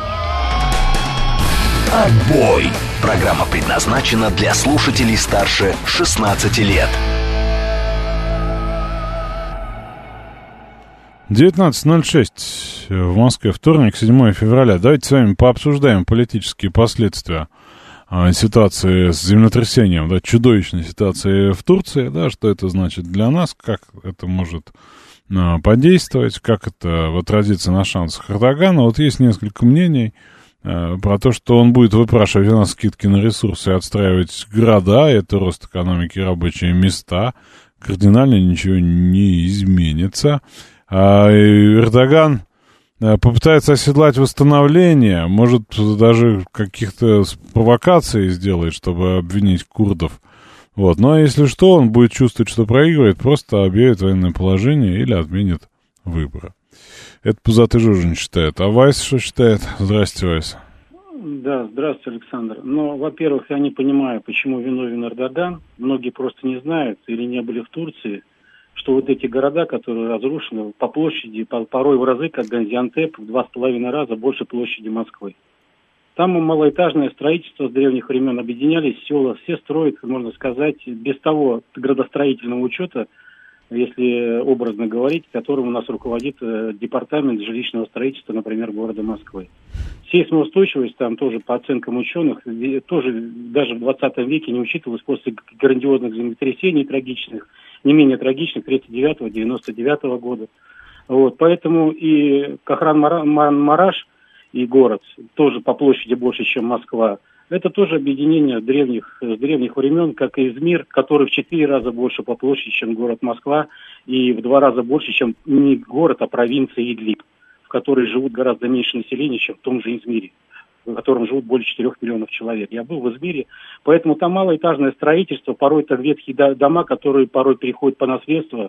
«Отбой». Программа предназначена для слушателей старше шестнадцати лет. девятнадцать ноль шесть в Москве, вторник, седьмое февраля. Давайте с вами пообсуждаем политические последствия а, ситуации с землетрясением, да, чудовищной ситуации в Турции, да, что это значит для нас, как это может а, подействовать, как это отразится на шансах Эрдогана. Вот есть несколько мнений а, про то, что он будет выпрашивать у нас скидки на ресурсы и отстраивать города, это рост экономики и рабочие места, кардинально ничего не изменится. А Эрдоган попытается оседлать восстановление, может даже каких-то провокаций сделает, чтобы обвинить курдов. Вот. Но если что, он будет чувствовать, что проигрывает, просто объявит военное положение или отменит выборы. Это Пузатый Жужин считает. А Вайс что считает? Здрасте, Вайс. Да, здравствуйте, Александр. Ну, во-первых, я не понимаю, почему виновен Эрдоган. Многие просто не знают или не были в Турции, что вот эти города, которые разрушены по площади, по, порой в разы, как Газиантеп, в два с половиной раза больше площади Москвы. Там малоэтажное строительство с древних времен объединялись, села все строят, можно сказать, без того градостроительного учета, если образно говорить, которым у нас руководит э, департамент жилищного строительства, например, города Москвы. Сейсмоустойчивость там тоже, по оценкам ученых, тоже даже в двадцатом веке не учитывалась после грандиозных землетрясений трагичных, не менее трагичных, тридцать девятого девяносто девятого года. Вот, поэтому и Кахран-Мараш и город тоже по площади больше, чем Москва. Это тоже объединение древних, с древних времен, как и Измир, который в четыре раза больше по площади, чем город Москва, и в два раза больше, чем не город, а провинция Идлиб, в которой живут гораздо меньше населения, чем в том же Измире, в котором живут более четырех миллионов человек. Я был в Измире, поэтому там малоэтажное строительство, порой это ветхие дома, которые порой переходят по наследству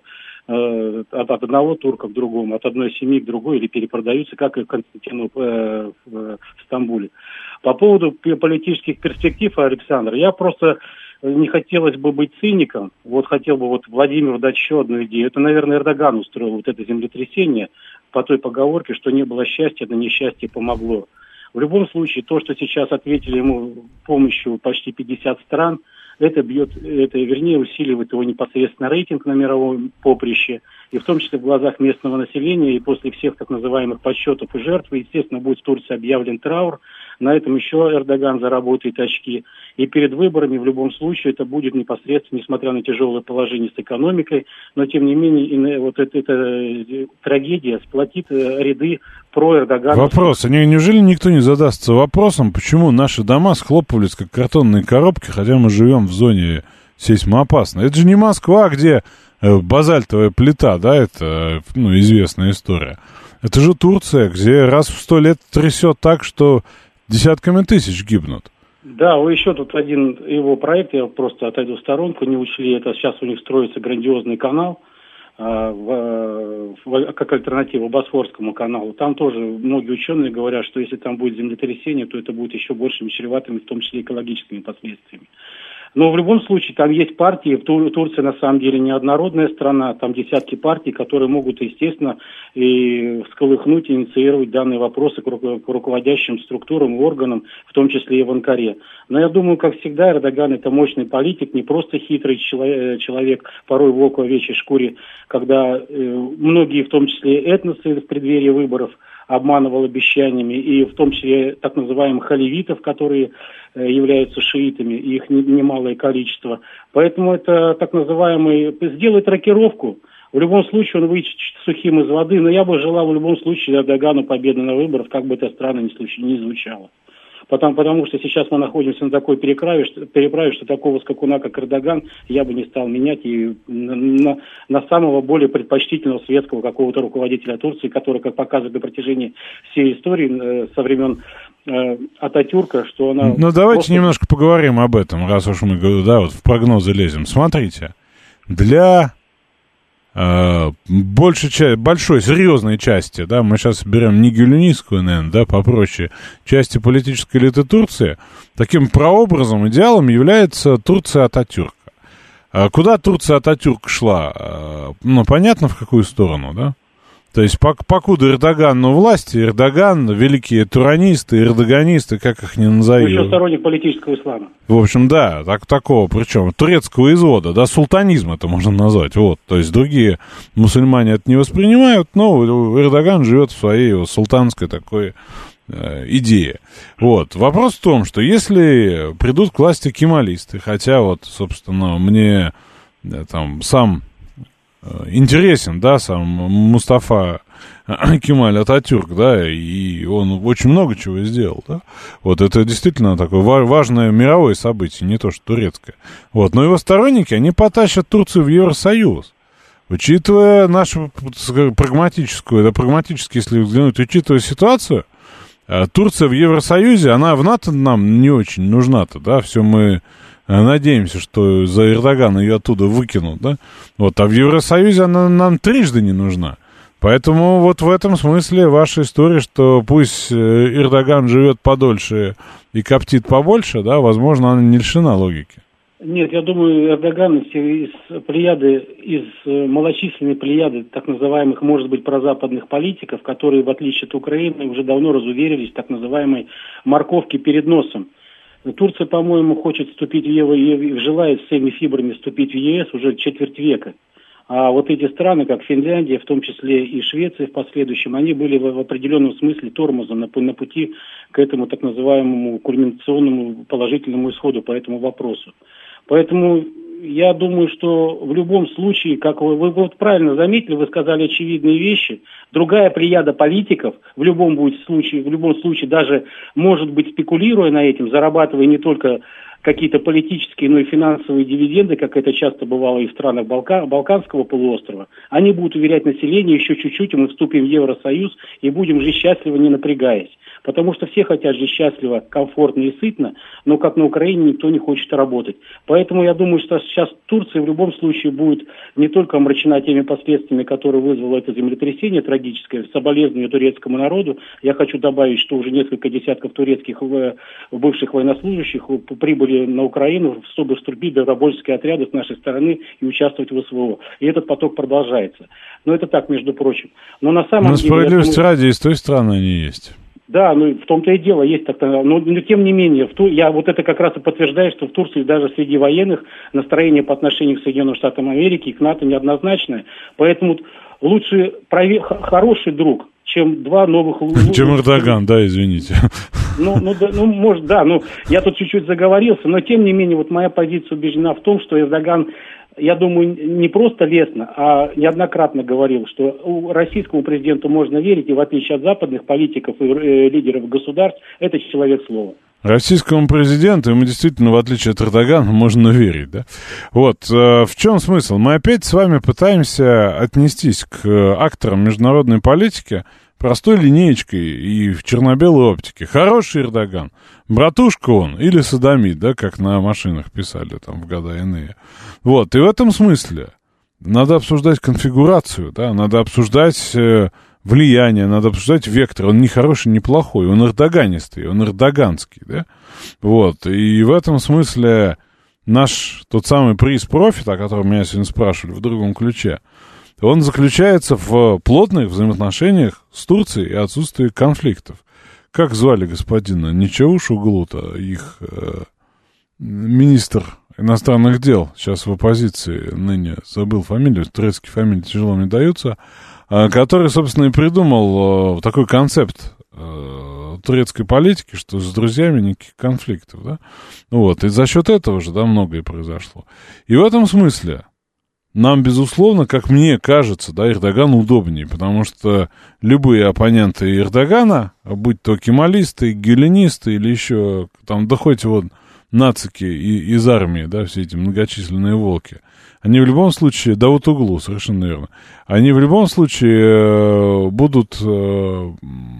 э, от, от одного турка к другому, от одной семьи к другой, или перепродаются, как и в Константинополе, э, в, в Стамбуле. По поводу политических перспектив, Александр, я просто не хотелось бы быть циником. Вот хотел бы вот Владимиру дать еще одну идею. Это, наверное, Эрдоган устроил вот это землетрясение по той поговорке, что не было счастья, да несчастье помогло. В любом случае, то, что сейчас ответили ему помощью почти пятьдесят стран, это бьет, это, вернее, усиливает его непосредственно рейтинг на мировом поприще, и в том числе в глазах местного населения, и после всех так называемых подсчетов и жертв, естественно, будет в Турции объявлен траур, на этом еще Эрдоган заработает очки, и перед выборами в любом случае это будет непосредственно, несмотря на тяжелое положение с экономикой, но тем не менее вот эта, эта трагедия сплотит ряды про Эрдогана. Вопрос, а неужели никто не задастся вопросом, почему наши дома схлопывались как картонные коробки, хотя мы живем в зоне сейсмоопасной? Это же не Москва, где базальтовая плита, да, это, ну, известная история. Это же Турция, где раз в сто лет трясет так, что десятками тысяч гибнут. Да, еще тут один его проект, я просто отойду в сторонку, не учли, это сейчас у них строится грандиозный канал, а, в, в, как альтернатива Босфорскому каналу. Там тоже многие ученые говорят, что если там будет землетрясение, то это будет еще большими чреватыми, в том числе экологическими последствиями. Но в любом случае, там есть партии, Тур, Турция на самом деле неоднородная страна, там десятки партий, которые могут, естественно, и всколыхнуть, и инициировать данные вопросы к, ру, к руководящим структурам и органам, в том числе и в Анкаре. Но я думаю, как всегда, Эрдоган это мощный политик, не просто хитрый человек, человек порой в волку овечьей шкуре, когда э, многие, в том числе этносы в преддверии выборов, обманывал обещаниями, и в том числе так называемых алевитов, которые э, являются шиитами, и их не, немалое количество. Поэтому это так называемый, сделает рокировку. В любом случае он выйдет сухим из воды, но я бы желал в любом случае Эрдогану победы на выборах, как бы это странно ни, случай, ни звучало. Потому, потому что сейчас мы находимся на такой переправе, что, переправе, что такого скакуна, как Эрдоган, я бы не стал менять и на, на, на самого более предпочтительного светского какого-то руководителя Турции, который, как показывает на протяжении всей истории э, со времен э, Ататюрка, что она... Ну, давайте просто... немножко поговорим об этом, раз уж мы, да, вот в прогнозы лезем. Смотрите, для... Большей, большой, серьезной части, да, мы сейчас берем не гюленистскую, наверное, да, попроще, части политической элиты Турции, таким прообразом, идеалом является Турция Ататюрка. А куда Турция Ататюрк шла? Ну, понятно, в какую сторону, да? То есть, покуда Эрдоган на власти, Эрдоган, великие туранисты, эрдоганисты, как их ни назови. Еще сторонник политического ислама. В общем, да, так, такого, причем турецкого извода, да, султанизм это можно назвать, вот. То есть, другие мусульмане это не воспринимают, но Эрдоган живет в своей вот, султанской такой э, идее. Вот. Вопрос в том, что если придут к власти кемалисты, хотя вот, собственно, мне да, там сам... интересен, да, сам Мустафа Кемаль Ататюрк, да, и он очень много чего сделал, да. Вот это действительно такое важное мировое событие, не то что турецкое. Вот, но его сторонники, они потащат Турцию в Евросоюз. Учитывая нашу прагматическую, да, прагматически, если взглянуть, учитывая ситуацию, Турция в Евросоюзе, она в НАТО нам не очень нужна-то, да, все мы... Надеемся, что за Эрдогана ее оттуда выкинут, да? Вот, а в Евросоюзе она нам трижды не нужна. Поэтому вот в этом смысле ваша история, что пусть Эрдоган живет подольше и коптит побольше, да, возможно, она не лишена логики. Нет, я думаю, Эрдоган из плеяды, из малочисленной плеяды так называемых, может быть, прозападных политиков, которые, в отличие от Украины, уже давно разуверились в так называемой морковке перед носом. Турция, по-моему, хочет вступить в ЕС, желает всеми фибрами вступить в ЕС уже четверть века. А вот эти страны, как Финляндия, в том числе и Швеция в последующем, они были в определенном смысле тормозом на, на пути к этому так называемому кульминационному положительному исходу по этому вопросу. Поэтому я думаю, что в любом случае, как вы, вы вот правильно заметили, вы сказали очевидные вещи. Другая плеяда политиков в любом будет случае, в любом случае даже, может быть, спекулируя на этим, зарабатывая не только какие-то политические, но и финансовые дивиденды, как это часто бывало и в странах Балка, Балканского полуострова, они будут уверять население еще чуть-чуть, и мы вступим в Евросоюз и будем жить счастливо, не напрягаясь. Потому что все хотят жить счастливо, комфортно и сытно, но как на Украине никто не хочет работать. Поэтому я думаю, что сейчас Турция в любом случае будет не только омрачена теми последствиями, которые вызвало это землетрясение трагическое, соболезнования турецкому народу. Я хочу добавить, что уже несколько десятков турецких бывших военнослужащих прибыли на Украину, чтобы вступить в добровольческие отряды с нашей стороны и участвовать в СВО. И этот поток продолжается. Но это так, между прочим. Но на самом Но деле... справедливости думаю... ради, и с той стороны они есть. Да, ну в том-то и дело, есть так, но, но тем не менее, в Ту... я вот это как раз и подтверждаю, что в Турции даже среди военных настроение по отношению к Соединенным Штатам Америки и к НАТО неоднозначное. Поэтому лучше прове... хороший друг, чем два новых... Чем Эрдоган, да, извините. Ну, ну, да, ну, может, да, ну, я тут чуть-чуть заговорился, но тем не менее, вот моя позиция убеждена в том, что Эрдоган, я думаю, не просто лестно, а неоднократно говорил, что у российскому президенту можно верить, и в отличие от западных политиков и э, лидеров государств, это человек слова. Российскому президенту, ему действительно, в отличие от Эрдогана, можно верить, да? Вот, э, в чем смысл? Мы опять с вами пытаемся отнестись к акторам международной политики простой линеечкой и в черно-белой оптике. Хороший Эрдоган, братушка он или содомит, да, как на машинах писали там в года иные. Вот, и в этом смысле надо обсуждать конфигурацию, да, надо обсуждать э, влияние, надо обсуждать вектор. Он не хороший, не плохой, он эрдоганистый, он эрдоганский, да. Вот, и в этом смысле наш тот самый приз профит, о котором меня сегодня спрашивали в другом ключе, он заключается в плотных взаимоотношениях с Турцией и отсутствии конфликтов. Как звали господина Нечаушоглу-то, их э, министр иностранных дел, сейчас в оппозиции ныне, забыл фамилию, турецкие фамилии тяжело мне даются, э, который, собственно, и придумал э, такой концепт э, турецкой политики, что с друзьями никаких конфликтов, да? Вот, и за счет этого же, да, многое произошло. И в этом смысле нам, безусловно, как мне кажется, да, Эрдогану удобнее, потому что любые оппоненты Эрдогана, будь то кемалисты, гюленисты или еще, там, да хоть вот нацики и, из армии, да, все эти многочисленные волки, они в любом случае, да вот углу, совершенно верно, они в любом случае будут э,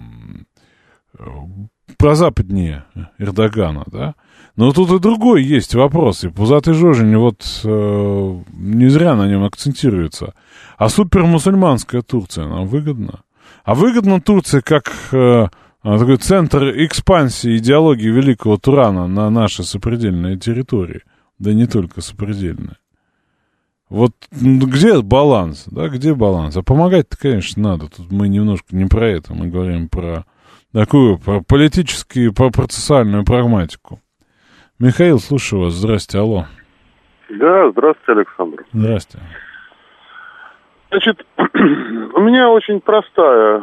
прозападнее Эрдогана, да. Но тут и другой есть вопрос, и пузатый Жожень вот э, не зря на нем акцентируется. А супермусульманская Турция нам выгодна? А выгодна Турция как э, такой центр экспансии идеологии великого Турана на наши сопредельные территории, да не только сопредельные. Вот где баланс, да, где баланс? А помогать-то, конечно, надо. Тут мы немножко не про это, мы говорим про такую, про политическую, про процессуальную прагматику. Михаил, слушаю вас. Здрасте, алло. Да, здравствуйте, Александр. Здрасте. Значит, у меня очень простая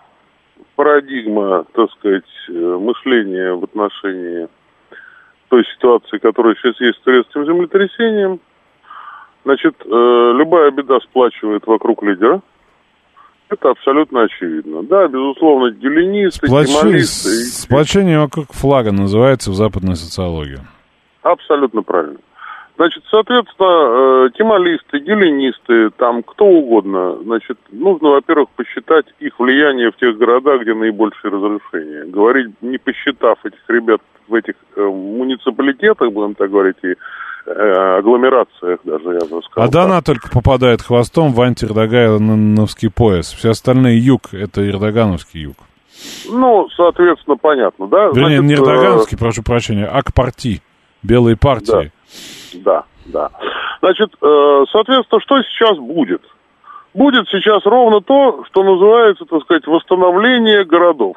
парадигма, так сказать, мышления в отношении той ситуации, которая сейчас есть с турецким землетрясением. Значит, любая беда сплачивает вокруг лидера. Это абсолютно очевидно. Да, безусловно, гюленисты, Сплочи... кемалисты... Сплочение вокруг флага называется в западной социологии. Абсолютно правильно. Значит, соответственно, кемалисты, гюленисты, там кто угодно, значит, нужно, во-первых, посчитать их влияние в тех городах, где наибольшие разрушения. Говорить, не посчитав этих ребят в этих э, муниципалитетах, будем так говорить, и агломерациях даже, я бы сказал. А Дана только попадает хвостом в антиэрдогановский пояс. Все остальные юг — это эрдогановский юг. Ну, соответственно, понятно, да? Вернее, Значит, не эрдогановский, э... прошу прощения, а ак-парти, белые партии. Да, да, да. Значит, э, соответственно, что сейчас будет? Будет сейчас ровно то, что называется, так сказать, восстановление городов.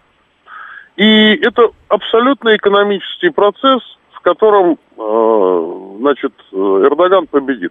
И это абсолютно экономический процесс, в котором, э, значит, Эрдоган победит.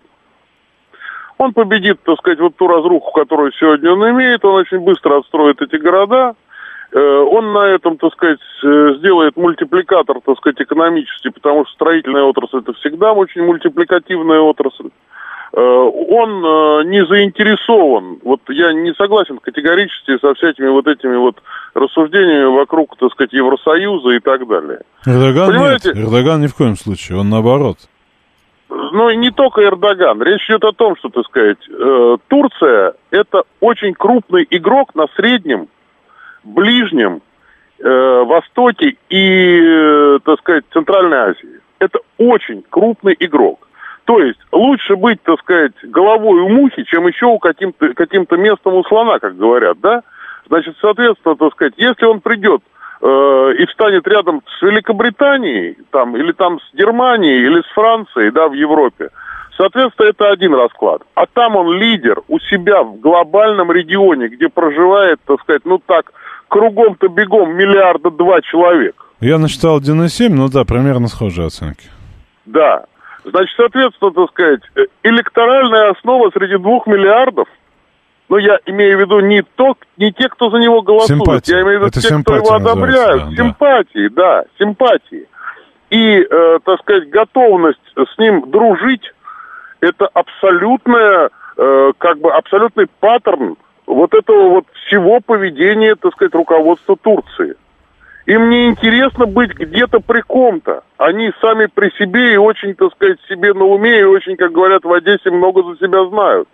Он победит, так сказать, вот ту разруху, которую сегодня он имеет, он очень быстро отстроит эти города, э, он на этом, так сказать, сделает мультипликатор, так сказать, экономический, потому что строительная отрасль — это всегда очень мультипликативная отрасль. Э, он э, не заинтересован, вот я не согласен категорически со всякими вот этими вот рассуждениями вокруг, так сказать, Евросоюза и так далее. Эрдоган Понимаете? Нет, Эрдоган ни в коем случае, он наоборот. Ну, и не только Эрдоган. Речь идет о том, что, так сказать, э, Турция – это очень крупный игрок на Среднем, Ближнем, э, Востоке и, э, так сказать, Центральной Азии. Это очень крупный игрок. То есть лучше быть, так сказать, головой у мухи, чем еще у каким-то, каким-то местом у слона, как говорят, да? Значит, соответственно, так сказать, если он придет э, и встанет рядом с Великобританией, там, или там с Германией, или с Францией, да, в Европе, соответственно, это один расклад. А там он лидер у себя в глобальном регионе, где проживает, так сказать, ну так, кругом-то бегом миллиарда два человек. Я насчитал один целых семь, ну да, примерно схожие оценки. Да. Значит, соответственно, так сказать, электоральная основа среди двух миллиардов, но я имею в виду не, то, не те, кто за него голосует, симпатия. Я имею в виду Это те, кто его одобряют. Да, симпатии, да. да, симпатии. И, э, так сказать, готовность с ним дружить, это абсолютная, э, как бы абсолютный паттерн вот этого вот всего поведения, так сказать, руководства Турции. Им не интересно быть где-то при ком-то. Они сами при себе и очень, так сказать, себе на уме, и очень, как говорят в Одессе, много за себя знают.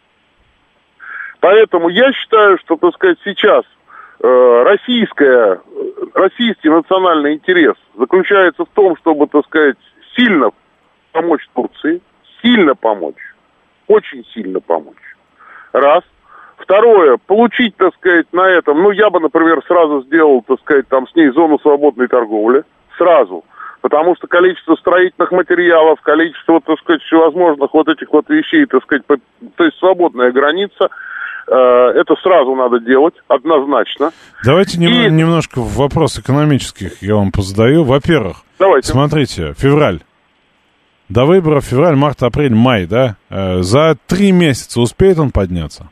Поэтому я считаю, что, так сказать, сейчас э, российская, российский национальный интерес заключается в том, чтобы, так сказать, сильно помочь Турции, сильно помочь, очень сильно помочь. Раз. Второе, получить, так сказать, на этом, ну, я бы, например, сразу сделал, так сказать, там с ней зону свободной торговли, сразу, потому что количество строительных материалов, количество, так сказать, всевозможных вот этих вот вещей, так сказать, по, то есть свободная граница, э, это сразу надо делать, однозначно. Давайте И... нем, немножко вопрос экономических я вам позадаю. Во-первых, Давайте. Смотрите, февраль. До выборов февраль, март, апрель, май, да? Э, за три месяца успеет он подняться?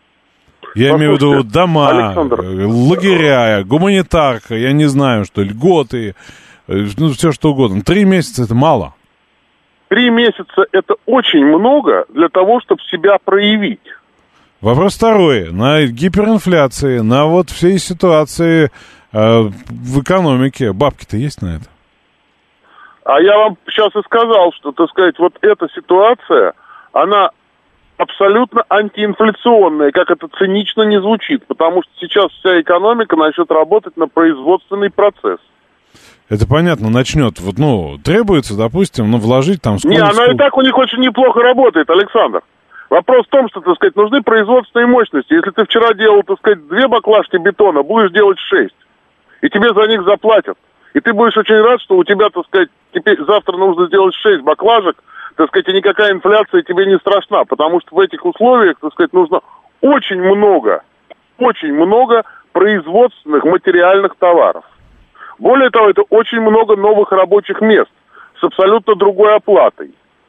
Я Послушайте, имею в виду дома, Александр, лагеря, гуманитарка, я не знаю, что, льготы, ну, все что угодно. Три месяца — это мало. три месяца это очень много для того, чтобы себя проявить. Вопрос второй. На гиперинфляции, на вот всей ситуации э, в экономике бабки-то есть на это? А я вам сейчас и сказал, что, так сказать, вот эта ситуация, она абсолютно антиинфляционная, как это цинично не звучит, потому что сейчас вся экономика начнет работать на производственный процесс. Это понятно, начнет. Вот, ну, требуется, допустим, ну, вложить там... Не, она и так у них очень неплохо работает, Александр. Вопрос в том, что, так сказать, нужны производственные мощности. Если ты вчера делал, так сказать, две баклажки бетона, будешь делать шесть. И тебе за них заплатят. И ты будешь очень рад, что у тебя, так сказать, теперь завтра нужно сделать шесть баклажек, так сказать, и никакая инфляция тебе не страшна. Потому что в этих условиях, так сказать, нужно очень много, очень много производственных материальных товаров. Более того, это очень много новых рабочих мест с абсолютно другой оплатой.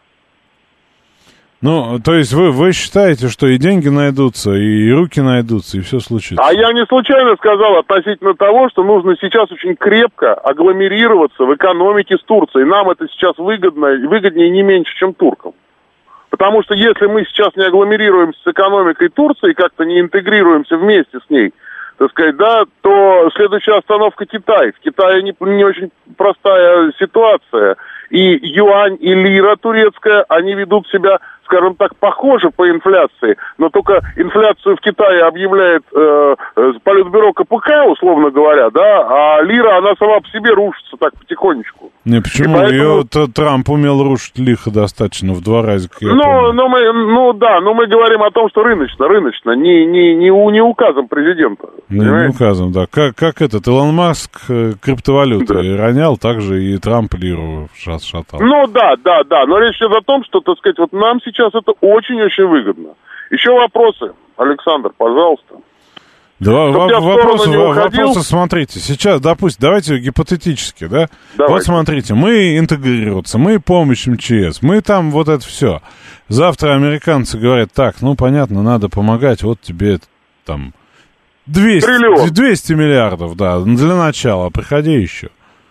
Ну, то есть вы, вы считаете, что и деньги найдутся, и руки найдутся, и все случится? А я не случайно сказал относительно того, что нужно сейчас очень крепко агломерироваться в экономике с Турцией. Нам это сейчас выгодно, выгоднее не меньше, чем туркам. Потому что если мы сейчас не агломерируемся с экономикой Турции, как-то не интегрируемся вместе с ней, так сказать, да, то следующая остановка Китай. В Китае не, не очень простая ситуация. И юань, и лира турецкая, они ведут себя, скажем так, похоже по инфляции, но только инфляцию в Китае объявляет э, Политбюро КПК, условно говоря, да, а лира, она сама по себе рушится так потихонечку. Не, почему? Поэтому... Ее Трамп умел рушить лихо достаточно, в два раза. Ну, ну, мы, ну, да, но мы говорим о том, что рыночно, рыночно, не, не, не, у, не указом президента. Не, не указом, да. Как, как этот Илон Маск криптовалюты да. ронял, так же и Трамп лиру шатал. Ну, да, да, да, но речь идет о том, что, так сказать, вот нам сейчас это очень-очень выгодно. Еще вопросы, Александр, пожалуйста. Да, в- вопросы, вопросы, смотрите, сейчас, допустим, давайте гипотетически, да? Давайте. Вот смотрите, мы интегрироваться, мы помощь МЧС, мы там вот это все. Завтра американцы говорят, так, ну, понятно, надо помогать, вот тебе там двести, двести миллиардов, да, для начала, приходи еще.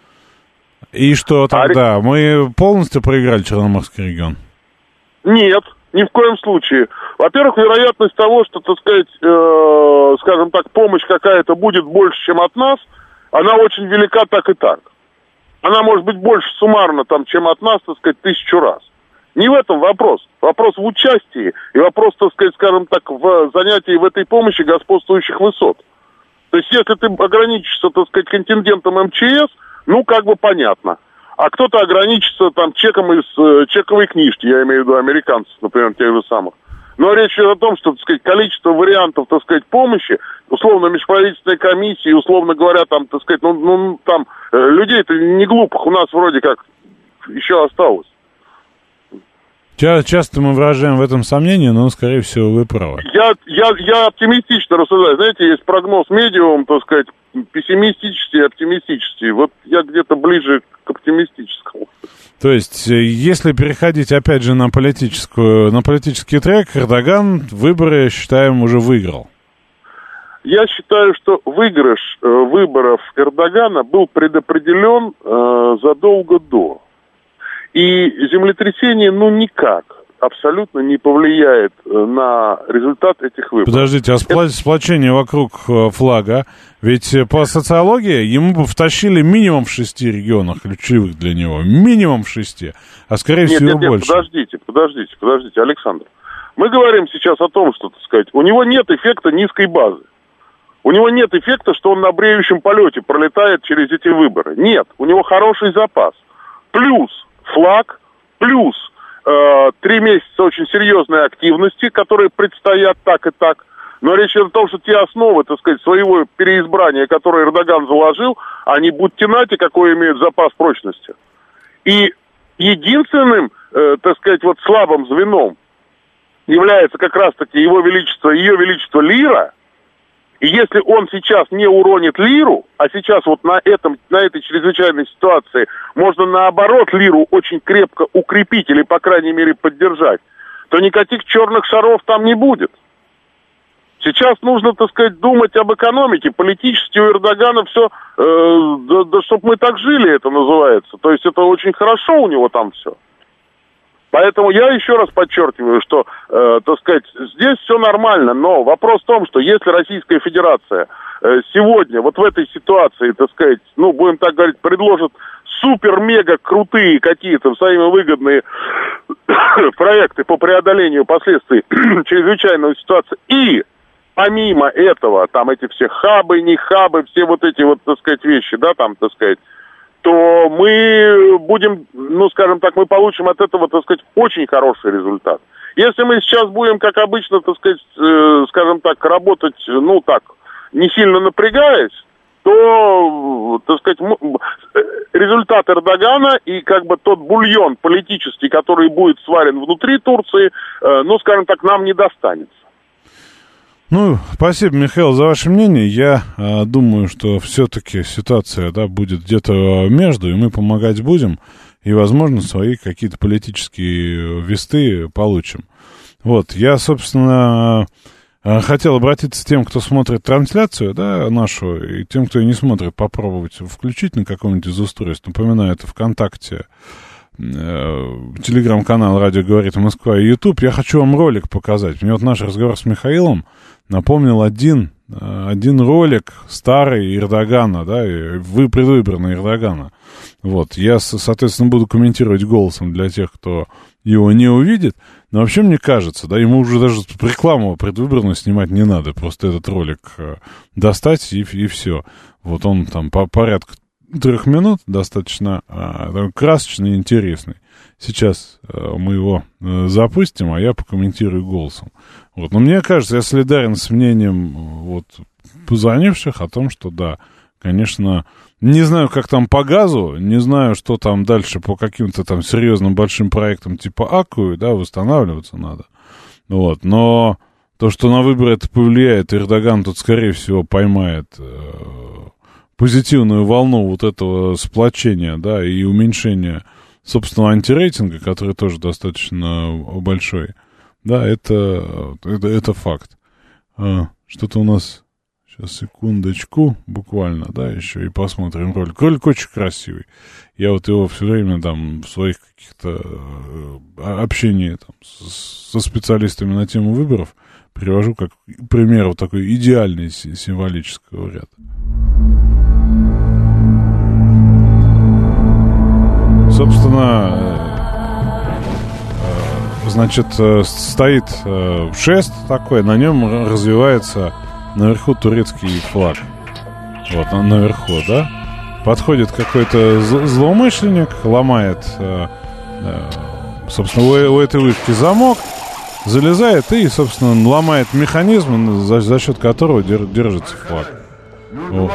И что тогда? А... Мы полностью проиграли Черноморский регион? Нет, ни в коем случае. Во-первых, вероятность того, что, так сказать, э, скажем так, помощь какая-то будет больше, чем от нас, она очень велика так и так. Она может быть больше суммарно, там, чем от нас, так сказать, тысячу раз. Не в этом вопрос. Вопрос в участии и вопрос, так сказать, скажем так, в занятии в этой помощи господствующих высот. То есть, если ты ограничишься, так сказать, контингентом МЧС, ну, как бы понятно. А кто-то ограничится там чеком из э, чековой книжки, я имею в виду американцев, например, тех же самых. Но речь идет о том, что, так сказать, количество вариантов, так сказать, помощи, условно, межправительственной комиссии, условно говоря, там, так сказать, ну, ну там, э, людей-то не глупых у нас вроде как еще осталось. Часто мы выражаем в этом сомнение, но, скорее всего, вы правы. Я, я, я оптимистично рассуждаю. Знаете, есть прогноз медиум, так сказать, пессимистический и оптимистический. Вот я где-то ближе к оптимистическому. То есть, если переходить, опять же, на политическую, на политический трек, Эрдоган выборы, считаем, уже выиграл. Я считаю, что выигрыш э, выборов Эрдогана был предопределен э, задолго до. И землетрясение, ну, никак, абсолютно не повлияет на результат этих выборов. Подождите, а спла- сплочение вокруг флага, ведь по социологии ему бы втащили минимум в шести регионах ключевых для него, минимум в шести, а скорее нет, всего нет, нет, больше. Подождите, подождите, подождите, Александр. Мы говорим сейчас о том, что, так сказать, у него нет эффекта низкой базы. У него нет эффекта, что он на бреющем полете пролетает через эти выборы. Нет, у него хороший запас. Плюс флаг, плюс э, три месяца очень серьезной активности, которые предстоят так и так. Но речь идет о том, что те основы, так сказать, своего переизбрания, которые Эрдоган заложил, они, будьте нате, какой имеют запас прочности. И единственным, э, так сказать, вот слабым звеном является как раз-таки его величество, ее величество лира. И если он сейчас не уронит лиру, а сейчас вот на этом, на этой чрезвычайной ситуации можно наоборот лиру очень крепко укрепить или, по крайней мере, поддержать, то никаких черных шаров там не будет. Сейчас нужно, так сказать, думать об экономике. Политически у Эрдогана все, э, да, да чтобы мы так жили, это называется. То есть это очень хорошо у него там все. Поэтому я еще раз подчеркиваю, что, э, так сказать, здесь все нормально, но вопрос в том, что если Российская Федерация э, сегодня вот в этой ситуации, так сказать, ну, будем так говорить, предложит супер-мега крутые какие-то взаимовыгодные проекты по преодолению последствий чрезвычайной ситуации, и помимо этого, там эти все хабы, не хабы, все вот эти вот, так сказать, вещи, да, там, так сказать, то мы будем, ну, скажем так, мы получим от этого, так сказать, очень хороший результат. Если мы сейчас будем, как обычно, так сказать, э, скажем так, работать, ну, так, не сильно напрягаясь, то, так сказать, результат Эрдогана и как бы тот бульон политический, который будет сварен внутри Турции, э, ну, скажем так, нам не достанется. Ну, спасибо, Михаил, за ваше мнение. Я э, думаю, что все-таки ситуация, да, будет где-то между, и мы помогать будем, и, возможно, свои какие-то политические весты получим. Вот, я, собственно, э, хотел обратиться к тем, кто смотрит трансляцию, да, нашу, и тем, кто ее не смотрит, попробовать включить на каком-нибудь из устройств. Напоминаю, это ВКонтакте, телеграм-канал «Радио говорит Москва» и YouTube. Я хочу вам ролик показать. Мне вот наш разговор с Михаилом напомнил один, один ролик старый Эрдогана, да, вы предвыборный Эрдогана. Вот, я, соответственно, буду комментировать голосом для тех, кто его не увидит. Но вообще, мне кажется, да, ему уже даже рекламу предвыборную снимать не надо. Просто этот ролик достать и, и все. Вот он там по порядку трех минут, достаточно э, красочный и интересный. Сейчас э, мы его э, запустим, а я покомментирую голосом. Вот. Но мне кажется, я солидарен с мнением вот, позвонивших о том, что да, конечно, не знаю, как там по газу, не знаю, что там дальше по каким-то там серьезным большим проектам типа Аккую, да, восстанавливаться надо. Вот. Но то, что на выборы это повлияет, Эрдоган тут, скорее всего, поймает э, позитивную волну вот этого сплочения, да, и уменьшения собственного антирейтинга, который тоже достаточно большой, да, это, это, это факт. А, что-то у нас, сейчас, секундочку, буквально, да, еще и посмотрим ролик. Ролик очень красивый. Я вот его все время там в своих каких-то общении там, со специалистами на тему выборов привожу как пример вот такой идеальный символического ряда. Собственно, значит, стоит шест такой, на нем развивается наверху турецкий флаг. Вот он наверху, да? Подходит какой-то злоумышленник, ломает, собственно, у этой вышки замок, залезает и, собственно, ломает механизм, за, за счет которого держится флаг. Вот.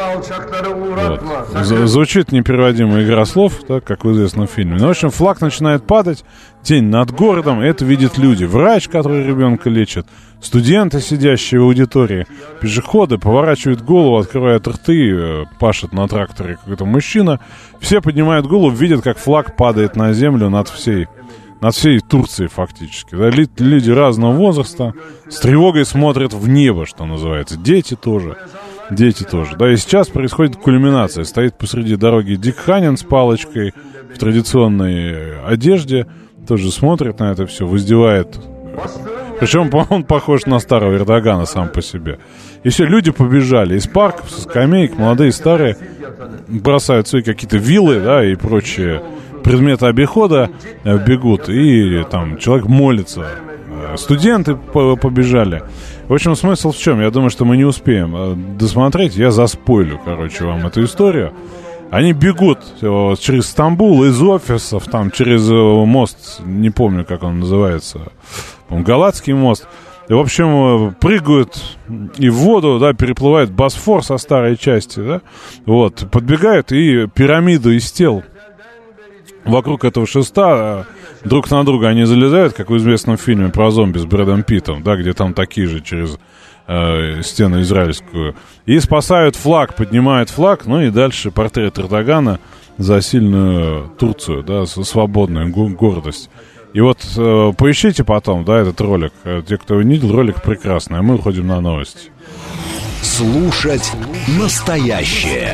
Вот. Звучит непереводимая игра слов, так, как в известном фильме. Ну, в общем, флаг начинает падать, тень над городом, это видят люди. Врач, который ребенка лечит, студенты, сидящие в аудитории, пешеходы поворачивают голову, открывают рты, пашет на тракторе какой-то мужчина. Все поднимают голову, видят, как флаг падает на землю над всей, над всей Турцией фактически. Да? Люди разного возраста с тревогой смотрят в небо, что называется. Дети тоже. Дети тоже. Да, и сейчас происходит кульминация. Стоит посреди дороги Дик Ханин с палочкой в традиционной одежде. Тоже смотрит на это все, воздевает. Причем он похож на старого Эрдогана сам по себе. И все, люди побежали из парков, со скамеек, молодые, старые, бросают свои какие-то вилы, да, и прочие предметы обихода, бегут. И там человек молится. Студенты побежали. В общем, смысл в чем? Я думаю, что мы не успеем досмотреть. Я заспойлю, короче, вам эту историю. Они бегут через Стамбул, из офисов, там, через мост, не помню, как он называется, Галатский мост. И, в общем, прыгают и в воду, да, переплывают Босфор со старой части, да, вот, подбегают и пирамиду из тел вокруг этого шеста друг на друга они залезают, как в известном фильме про зомби с Брэдом Питтом, да, где там такие же через э, стену израильскую. И спасают флаг, поднимают флаг, ну и дальше портрет Эрдогана за сильную Турцию, да, свободную гордость. И вот э, поищите потом, да, этот ролик. Те, кто не видел, ролик прекрасный, а мы уходим на новости. Слушать настоящее.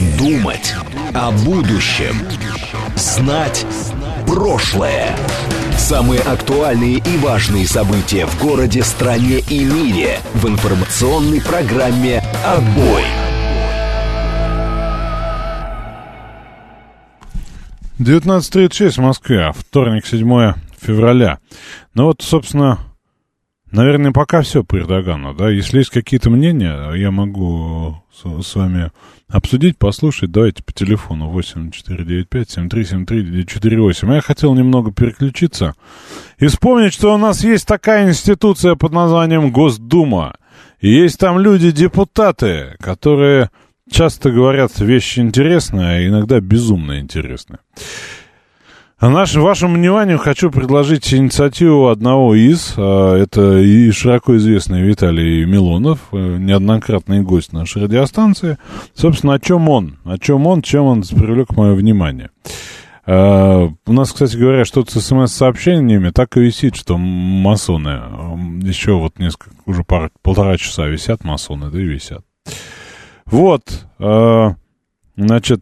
Думать о будущем. Знать прошлое. Самые актуальные и важные события в городе, стране и мире в информационной программе «Отбой». девятнадцать тридцать шесть в Москве, вторник, седьмое февраля. Ну вот, собственно, наверное, пока все по Эрдогану, да. Если есть какие-то мнения, я могу с, с вами обсудить, послушать. Давайте по телефону восемь четыре девять пять семь три семь три четыре восемь. Я хотел немного переключиться и вспомнить, что у нас есть такая институция под названием Госдума. И есть там люди-депутаты, которые часто говорят вещи интересные, а иногда безумно интересные. А нашему, вашему вниманию хочу предложить инициативу одного из, это и широко известный Виталий Милонов, неоднократный гость нашей радиостанции. Собственно, о чем он? О чем он, чем он привлек мое внимание? У нас, кстати говоря, что-то с смс-сообщениями так и висит, что масоны, еще вот несколько, уже пара, полтора часа висят масоны, да и висят. Вот, значит...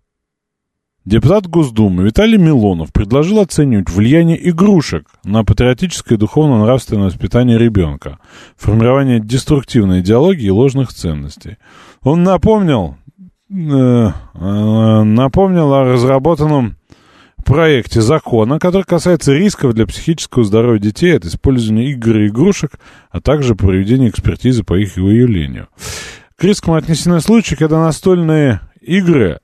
Депутат Госдумы Виталий Милонов предложил оценивать влияние игрушек на патриотическое и духовно-нравственное воспитание ребенка, формирование деструктивной идеологии и ложных ценностей. Он напомнил, э, э, напомнил о разработанном проекте закона, который касается рисков для психического здоровья детей от использования игр и игрушек, а также проведения экспертизы по их выявлению. К рискам отнесены случаи, когда настольные игры...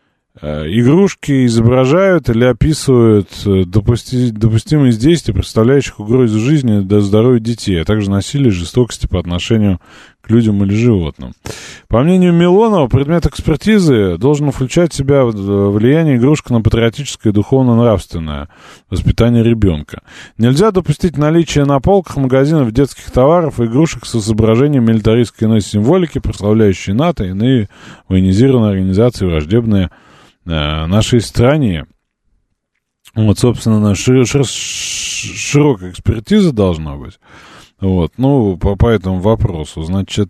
игрушки изображают или описывают допусти... допустимые действия, представляющих угрозу жизни до здоровья детей, а также насилие и жестокости по отношению к людям или животным. По мнению Милонова, предмет экспертизы должен включать в себя влияние игрушек на патриотическое и духовно-нравственное воспитание ребенка. Нельзя допустить наличие на полках магазинов детских товаров и игрушек с изображением милитаристской иной символики, прославляющей НАТО и иные военизированные организации, враждебные нашей стране. Вот, собственно, шир, шир, широкая экспертиза должна быть. Вот, ну, по, по этому вопросу. Значит,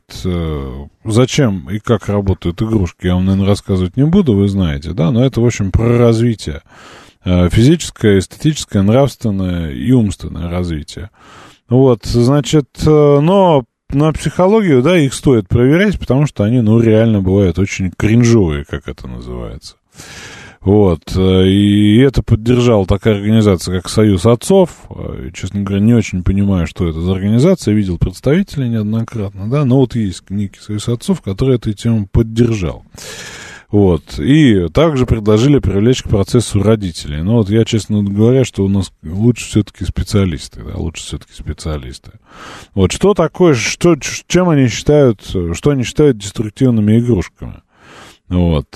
зачем и как работают игрушки, я вам, наверное, рассказывать не буду, вы знаете, да, но это, в общем, про развитие. Физическое, эстетическое, нравственное и умственное развитие. Вот, значит, но на психологию, да, их стоит проверять, потому что они, ну, реально бывают очень кринжовые, как это называется. Вот, и это поддержала такая организация, как Союз отцов. Честно говоря, не очень понимаю, что это за организация, видел представителей неоднократно, да, но вот есть некий Союз отцов, который эту тему поддержал. Вот, и также предложили привлечь к процессу родителей. Но вот я, честно говоря, что у нас лучше все-таки специалисты, да, лучше все-таки специалисты. Вот, что такое, что, чем они считают, что они считают деструктивными игрушками? Вот,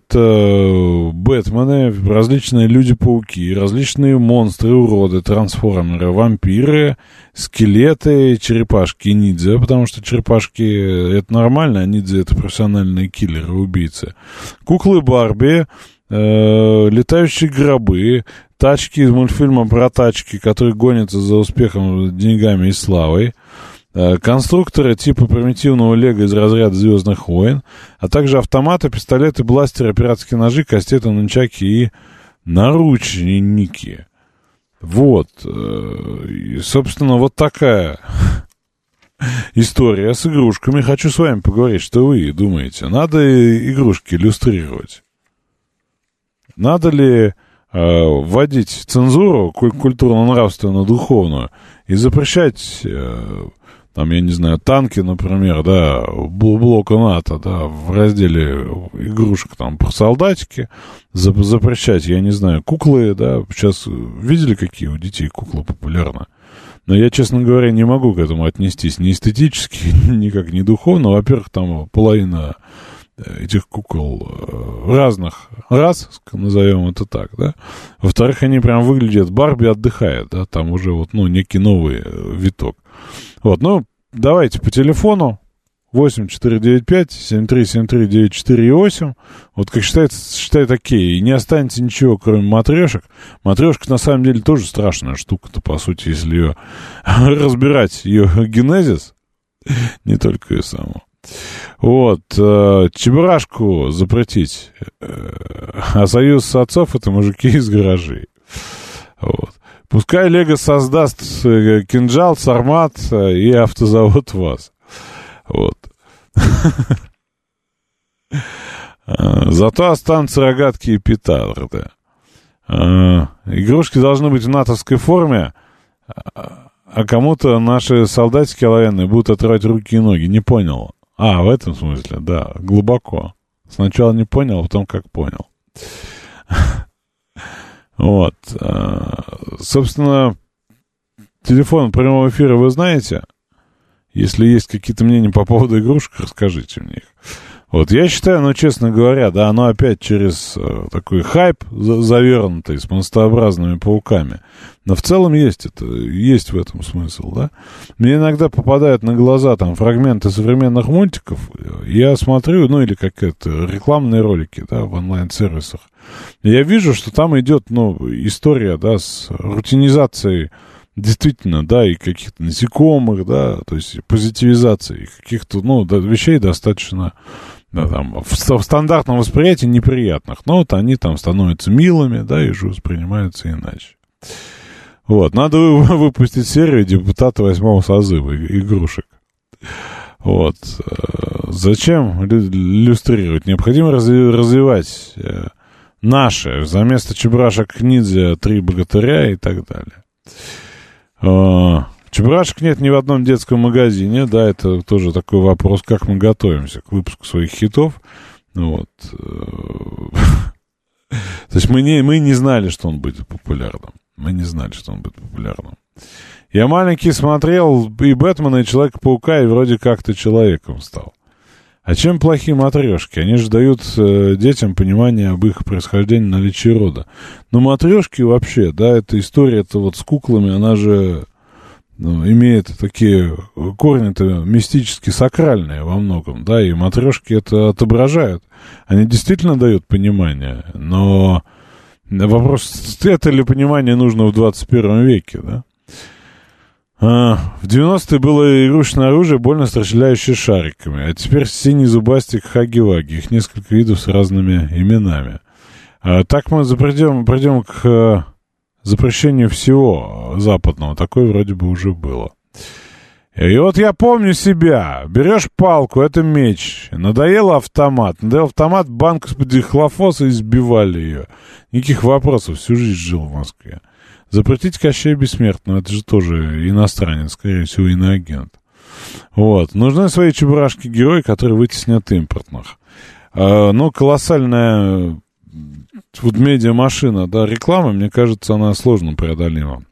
это Бэтмены, различные Люди-пауки, различные монстры, уроды, трансформеры, вампиры, скелеты, черепашки-ниндзя, потому что черепашки — это нормально, а ниндзя — это профессиональные киллеры, убийцы. Куклы Барби, э, летающие гробы, тачки из мультфильма про тачки, которые гонятся за успехом, деньгами и славой, конструкторы типа примитивного лего из разряда «Звездных войн», а также автоматы, пистолеты, бластеры, пиратские ножи, кастеты, нунчаки и наручники. Вот. И, собственно, вот такая история с игрушками. Хочу с вами поговорить, что вы думаете. Надо игрушки иллюстрировать? Надо ли вводить цензуру культурно-нравственную, духовную и запрещать... Там, я не знаю, танки, например, да, блока НАТО, да, в разделе игрушек, там, про солдатики, запрещать, я не знаю, куклы, да, сейчас видели, какие у детей куклы популярны? Но я, честно говоря, не могу к этому отнестись ни эстетически, никак не духовно. Во-первых, там половина этих кукол разных рас, назовем это так, да. Во-вторых, они прям выглядят, Барби отдыхает, да, там уже вот, ну, некий новый виток. Вот, ну, давайте по телефону восемь четыре девять пять семь три семь три девять четыре восемь. Вот как считается, считай окей. И не останется ничего, кроме матрешек. Матрешка, на самом деле, тоже страшная штука-то, по сути, если ее разбирать, ее генезис, не только ее саму. Вот, э, Чебурашку запретить, э, а Союз отцов — это мужики из гаражей. Вот. Пускай Лего создаст кинжал, Сармат и автозавод ВАЗ. Вот. Зато останутся рогатки и петарды. Игрушки должны быть в натовской форме, а кому-то наши солдатики оловянные будут отрывать руки и ноги. Не понял. А, в этом смысле, да, глубоко. Сначала не понял, а потом как понял. Вот. Собственно, телефон прямого эфира вы знаете? Если есть какие-то мнения по поводу игрушек, расскажите мне их. Вот, я считаю, ну, честно говоря, да, оно опять через э, такой хайп за- завернутый с монстрообразными пауками. Но в целом есть это, есть в этом смысл, да. Мне иногда попадают на глаза там фрагменты современных мультиков, я смотрю, ну, или какие-то рекламные ролики, да, в онлайн-сервисах. Я вижу, что там идет, ну, история, да, с рутинизацией действительно, да, и каких-то насекомых, да, то есть позитивизации каких-то, ну, да, вещей достаточно... Да, там, в, в стандартном восприятии неприятных, но вот они там становятся милыми, да, и уже воспринимаются иначе. Вот, надо выпустить серию депутата восьмого созыва игрушек. Вот. Зачем иллюстрировать? Необходимо развивать наши, вместо чебурашек ниндзя, три богатыря и так далее. Чебурашек нет ни в одном детском магазине, да, это тоже такой вопрос, как мы готовимся к выпуску своих хитов, вот. То есть мы не, мы не знали, что он будет популярным, мы не знали, что он будет популярным. Я маленький смотрел и Бэтмена, и Человека-паука, и вроде как-то человеком стал. А чем плохие матрешки? Они же дают э, детям понимание об их происхождении, наличии рода. Но матрешки вообще, да, эта история-то вот с куклами, она же... Ну, имеет такие корни-то мистически сакральные во многом, да, и матрешки это отображают. Они действительно дают понимание, но вопрос, это ли понимание нужно в двадцать первом веке, да? А, в девяностые было игрушечное оружие, больно стреляющее шариками, а теперь синий зубастик Хаги-Ваги, их несколько видов с разными именами. А, так мы придем, придем к... запрещение всего западного, такое вроде бы уже было. И вот я помню себя. Берешь палку, это меч. Надоел автомат. Надоел автомат, банку с дихлофоса, избивали ее. Никаких вопросов, всю жизнь жил в Москве. Запретить Кощея Бессмертного, это же тоже иностранец, скорее всего, иноагент. Вот. Нужны свои чебурашки-герои, которые вытеснят импортных. А, ну, колоссальная... Вот медиамашина, да, реклама, мне кажется, она сложно преодолима.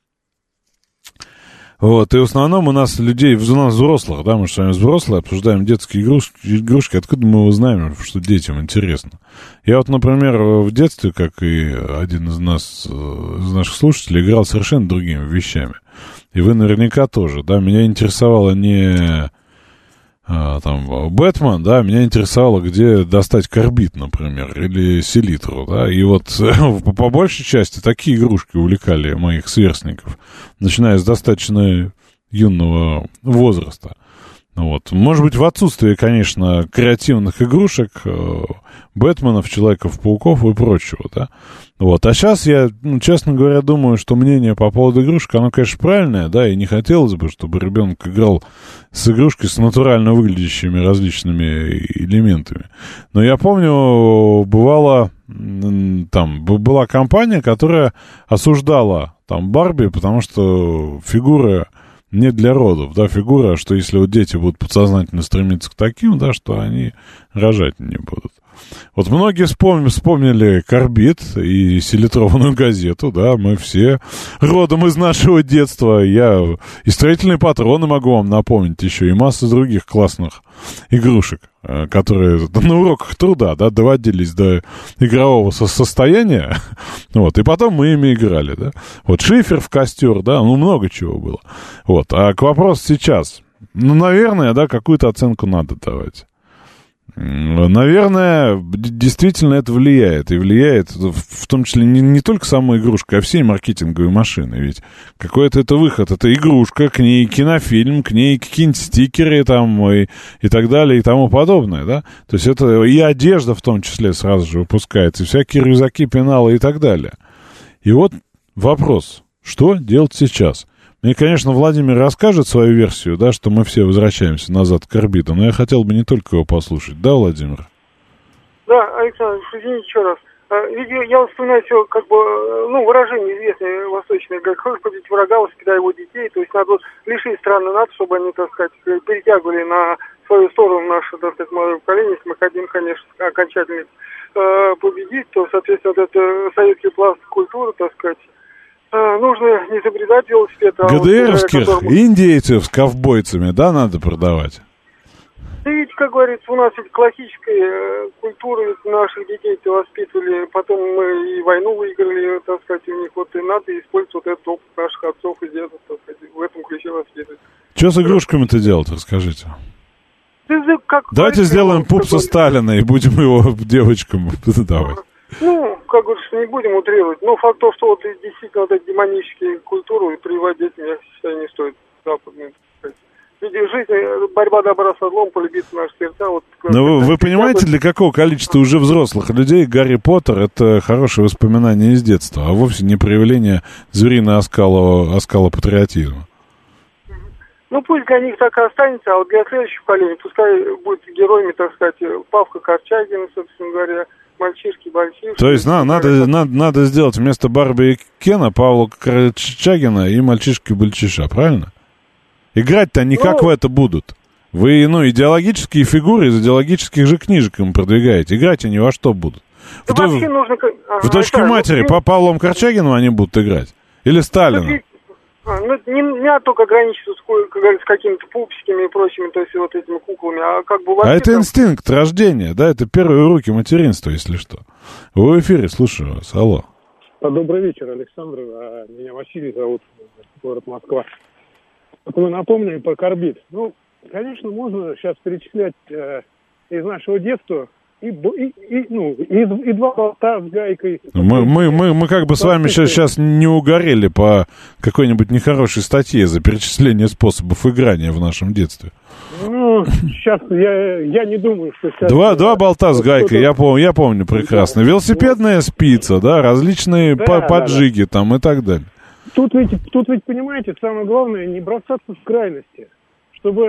Вот, и в основном у нас людей, у нас взрослых, да, мы же с вами взрослые, обсуждаем детские игрушки, игрушки, откуда мы узнаем, что детям интересно. Я вот, например, в детстве, как и один из нас, из наших слушателей, играл совершенно другими вещами. И вы наверняка тоже, да, меня интересовало не... А, там, Бэтмен, да, меня интересовало, где достать карбид, например, или селитру, да, и вот по, по большей части такие игрушки увлекали моих сверстников, начиная с достаточно юного возраста. Вот. Может быть, в отсутствии, конечно, креативных игрушек, Бэтменов, Человеков-пауков и прочего, да. Вот. А сейчас я, ну, честно говоря, думаю, что мнение по поводу игрушек, оно, конечно, правильное, да, и не хотелось бы, чтобы ребенок играл с игрушкой с натурально выглядящими различными элементами. Но я помню, бывало, там, была компания, которая осуждала там Барби, потому что фигура... не для родов, да, фигура, что если вот дети будут подсознательно стремиться к таким, да, что они рожать не будут. Вот многие вспомнили, вспомнили карбид и селитрованную газету, да, мы все родом из нашего детства. Я и строительные патроны могу вам напомнить еще, и масса других классных игрушек, которые на уроках труда, да, доводились до игрового состояния, вот, и потом мы ими играли, да. Вот шифер в костер, да, ну, много чего было. Вот, а к вопросу сейчас, ну, наверное, да, какую-то оценку надо давать. Наверное, действительно это влияет. И влияет в том числе не, не только сама игрушка, а все маркетинговые машины. Ведь какой-то это выход, это игрушка, к ней кинофильм, к ней какие-нибудь стикеры там и, и так далее и тому подобное, да? То есть это и одежда в том числе сразу же выпускается, и всякие рюкзаки, пеналы и так далее. И вот вопрос, Что делать сейчас? Мне, конечно, Владимир расскажет свою версию, да, что мы все возвращаемся назад к орбитам, но я хотел бы не только его послушать. Да, Владимир? Да, Александр, извините еще раз. Ведь я вспоминаю все, как бы, ну, выражение известное восточное, как хочешь победить врага, воспитай его детей. То есть надо вот лишить страны НАТО, чтобы они, так сказать, перетягивали на свою сторону наше, так сказать, молодое поколение. Если мы хотим, конечно, окончательно победить, то, соответственно, вот это советский пласт культуры, так сказать, нужно не изобретать велосипед, а... ГДРовских вот, индейцев с ковбойцами, да, надо продавать? Да ведь, как говорится, у нас ведь классическая э, культура, ведь наших детей-то воспитывали, потом мы и войну выиграли, так сказать, у них вот и надо использовать вот этот опыт наших отцов и дедов, так сказать, в этом ключе воспитывать. Что с игрушками-то делать, расскажите? Да, да, как, Давайте сделаем пупса Сталина и будем его девочкам давать. Ну, как говорится, не будем утрировать, но факт то, что вот действительно вот эти демонические культуры прививать детям, я считаю, не стоит западные. Ведь жизнь, борьба добра со злом, полюбиться наши сердца. Вот, но вы, вы понимаете, для какого количества уже взрослых людей Гарри Поттер — это хорошее воспоминание из детства, а вовсе не проявление звериного оскала, оскала патриотизма. Ну, пусть для них так и останется, а вот для следующих поколений пускай будет героями, так сказать, Павка Корчагина, собственно говоря, мальчишки, мальчишки. То есть на, надо, надо, надо сделать вместо Барби и Кена Павла Корчагина и мальчишки-бальчиша, правильно? Играть-то они ну, как в это будут? Вы, ну, идеологические фигуры из идеологических же книжек им продвигаете. Играть они во что будут? В, да в, нужно... ага, в «Дочке да, матери» ну, по Павлом Корчагину они будут играть? Или Сталину? А, ну, не, не надо только ограничиться, как говорится, с какими-то пупсиками и прочими, то есть вот этими куклами, а как бы... А это инстинкт рождения, да? Это первые уроки материнства, если что. Вы в эфире, слушаю вас. Алло. Добрый вечер, Александр. Меня Василий зовут, город Москва. Вот вы напомнили про Корбит. Ну, конечно, можно сейчас перечислять э, из нашего детства и, и, и, ну, и, и два болта с гайкой. Мы, мы, мы, мы как бы с вами сейчас, сейчас не угорели по какой-нибудь нехорошей статье за перечисление способов играния в нашем детстве. Ну, сейчас я, я не думаю, что сейчас... Два, два болта с гайкой, я помню, я помню прекрасно. Велосипедная спица, да, различные да, поджиги да, да. там и так далее. Тут ведь, тут ведь, понимаете, самое главное, не бросаться в крайности, чтобы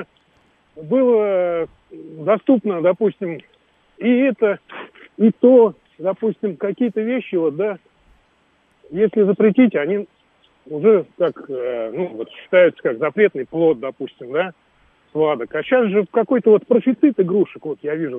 было доступно, допустим, и это, и то, допустим, какие-то вещи, вот, да, если запретить, они уже как, э, ну, вот считаются как запретный плод, допустим, да, сладок. А сейчас же какой-то вот профицит игрушек, вот я вижу.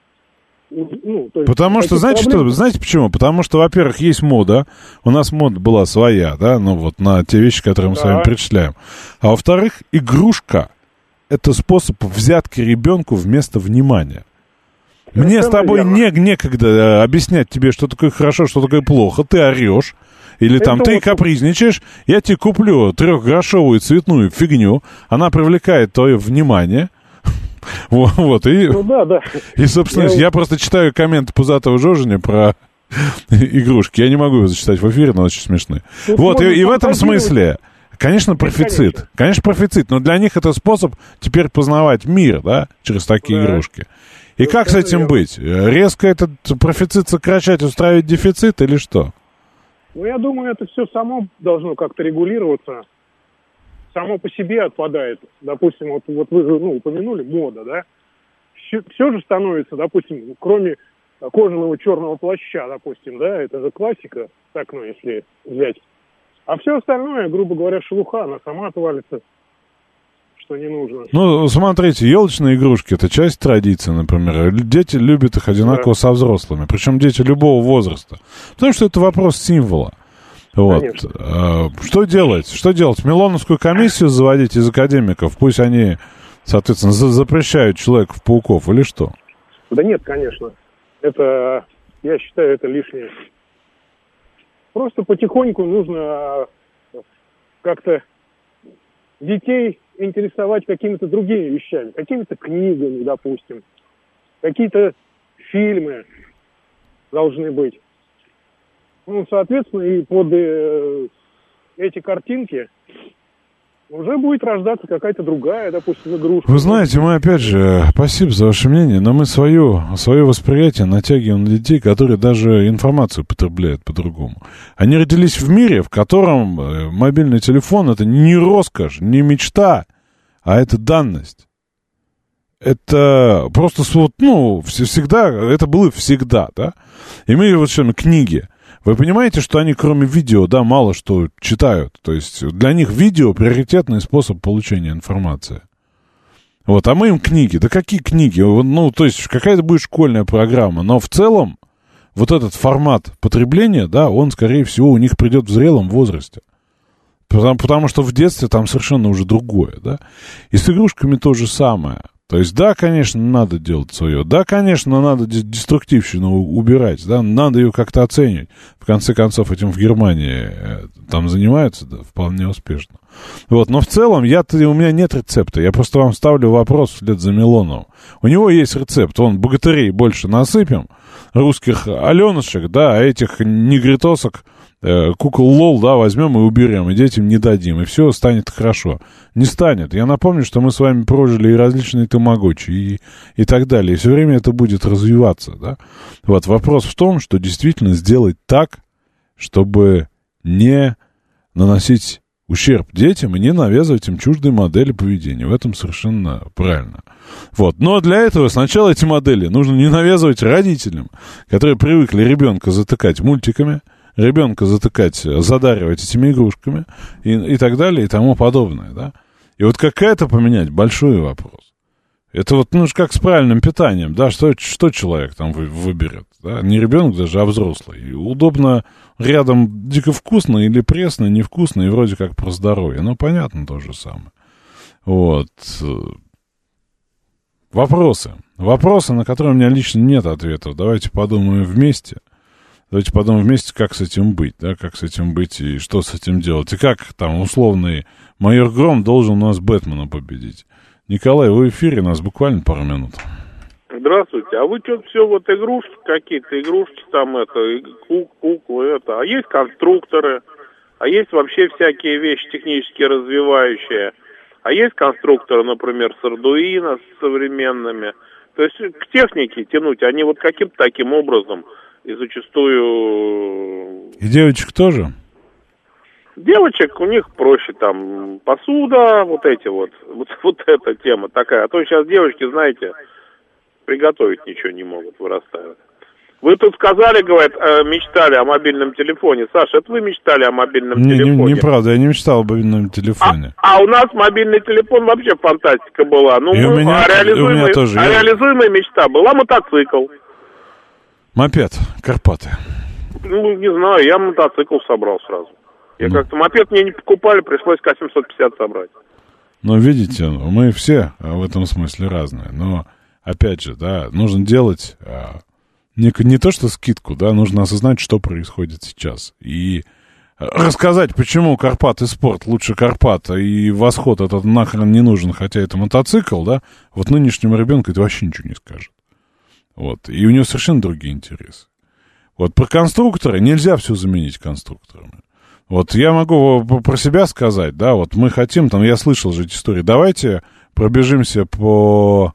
Ну, то есть потому что, знаете проблемы? Что, знаете почему? Потому что, во-первых, есть мода, у нас мода была своя, да, ну вот на те вещи, которые мы да. с вами перечисляем. А во-вторых, игрушка — это способ взятки ребенку вместо внимания. Мне это с тобой не, некогда объяснять тебе, что такое хорошо, что такое плохо. Ты орешь, или это там ты вот... капризничаешь, я тебе куплю трехгрошовую цветную фигню, она привлекает твое внимание. Вот, вот, и, ну, да, да. и, собственно, я... я просто читаю комменты Пузатого Жожиня про игрушки. Я не могу его зачитать в эфире, но очень смешные. Тут вот, и, и в этом смысле, конечно, профицит. Конечно. конечно, профицит, но для них это способ теперь познавать мир, да, через такие да. игрушки. И ну, как с этим верно. быть? Резко этот профицит сокращать, устраивать дефицит или что? Ну, я думаю, это все само должно как-то регулироваться. Само по себе отпадает. Допустим, вот, вот вы же ну, упомянули мода, да? Все, все же становится, допустим, кроме кожаного черного плаща, допустим, да, это же классика, так, ну, если взять. А все остальное, грубо говоря, шелуха, она сама отвалится, что не нужно. Ну, смотрите, елочные игрушки — это часть традиции, например. Дети любят их одинаково да. со взрослыми, причем дети любого возраста. Потому что это вопрос символа. Вот. А, что делать? Что делать? Милоновскую комиссию заводить из академиков? Пусть они, соответственно, за- запрещают Человеков-пауков или что? Да нет, конечно. Это, я считаю, это лишнее. Просто потихоньку нужно как-то детей интересовать какими-то другими вещами. Какими-то книгами, допустим. Какие-то фильмы должны быть. Ну, соответственно, и под э, эти картинки уже будет рождаться какая-то другая, допустим, игрушка. Вы знаете, мы опять же, спасибо за ваше мнение, но мы свое, свое восприятие натягиваем на детей, которые даже информацию потребляют по-другому. Они родились в мире, в котором мобильный телефон — это не роскошь, не мечта, а это данность. Это просто, вот, ну, всегда, это было всегда, да? И мы вот что, книги. Вы понимаете, что они, кроме видео, да, мало что читают. То есть для них видео — приоритетный способ получения информации. Вот, а мы им книги. Да какие книги? Ну, то есть какая-то будет школьная программа. Но в целом вот этот формат потребления, да, он, скорее всего, у них придет в зрелом возрасте. Потому, потому что в детстве там совершенно уже другое, да. И с игрушками то же самое. То есть, да, конечно, надо делать свое. Да, конечно, надо деструктивщину убирать. Да, надо ее как-то оценивать. В конце концов, этим в Германии там занимаются, да, вполне успешно. Вот, но в целом, я, у меня нет рецепта. Я просто вам ставлю вопрос вслед за Милоновым. У него есть рецепт. Вон, богатырей больше насыпем, русских аленушек, да, а этих негритосок, э, кукол лол, да, возьмем и уберем, и детям не дадим, и все станет хорошо. Не станет. Я напомню, что мы с вами прожили и различные тамагочи, и, и так далее. И все время это будет развиваться, да. Вот, вопрос в том, что действительно сделать так, чтобы не наносить ущерб детям и не навязывать им чуждые модели поведения. В этом совершенно правильно. Вот. Но для этого сначала эти модели нужно не навязывать родителям, которые привыкли ребенка затыкать мультиками, ребенка затыкать, задаривать этими игрушками и, и так далее, и тому подобное, да. И вот как это поменять, большой вопрос. Это вот, ну, как с правильным питанием, да, что, что человек там вы, выберет, да, не ребенок даже, а взрослый. И удобно рядом дико вкусно или пресно, невкусно, и вроде как про здоровье. Ну, понятно, то же самое. Вот. Вопросы. Вопросы, на которые у меня лично нет ответов. Давайте подумаем вместе. Давайте подумаем вместе, как с этим быть, да, как с этим быть и что с этим делать. И как там условный майор Гром должен у нас Бэтмена победить. Николай, вы в эфире, у нас буквально пару минут. Здравствуйте, а вы что-то все вот игрушки какие-то, игрушки там это, кук, куклы это, а есть конструкторы, а есть вообще всякие вещи технически развивающие, а есть конструкторы, например, с Ардуино, с современными, то есть к технике тянуть, они вот каким-то таким образом и зачастую... И девочек тоже? Девочек у них проще, там, посуда, вот эти вот, вот, вот эта тема такая. А то сейчас девочки, знаете, приготовить ничего не могут, вырастают. Вы тут сказали, говорят, мечтали о мобильном телефоне. Саша, это вы мечтали о мобильном не, телефоне? Не, неправда, я не мечтал о мобильном телефоне. А, а у нас мобильный телефон вообще фантастика была. Ну, и у меня, а реализуемая, у меня тоже. А я... реализуемая мечта была мотоцикл. Мопед, Карпаты. Ну, не знаю, я мотоцикл собрал сразу. Я ну. как-то мопед мне не покупали, пришлось ка семьсот пятьдесят собрать. Ну, видите, мы все в этом смысле разные. Но, опять же, да, нужно делать а, не, не то, что скидку, да, нужно осознать, что происходит сейчас. И рассказать, почему Карпаты спорт лучше Карпат, и Восход этот нахрен не нужен, хотя это мотоцикл, да, вот нынешнему ребенку это вообще ничего не скажет. Вот, и у него совершенно другие интересы. Вот про конструкторы нельзя все заменить конструкторами. Вот я могу про себя сказать, да, вот мы хотим, там, я слышал же эти истории, давайте пробежимся по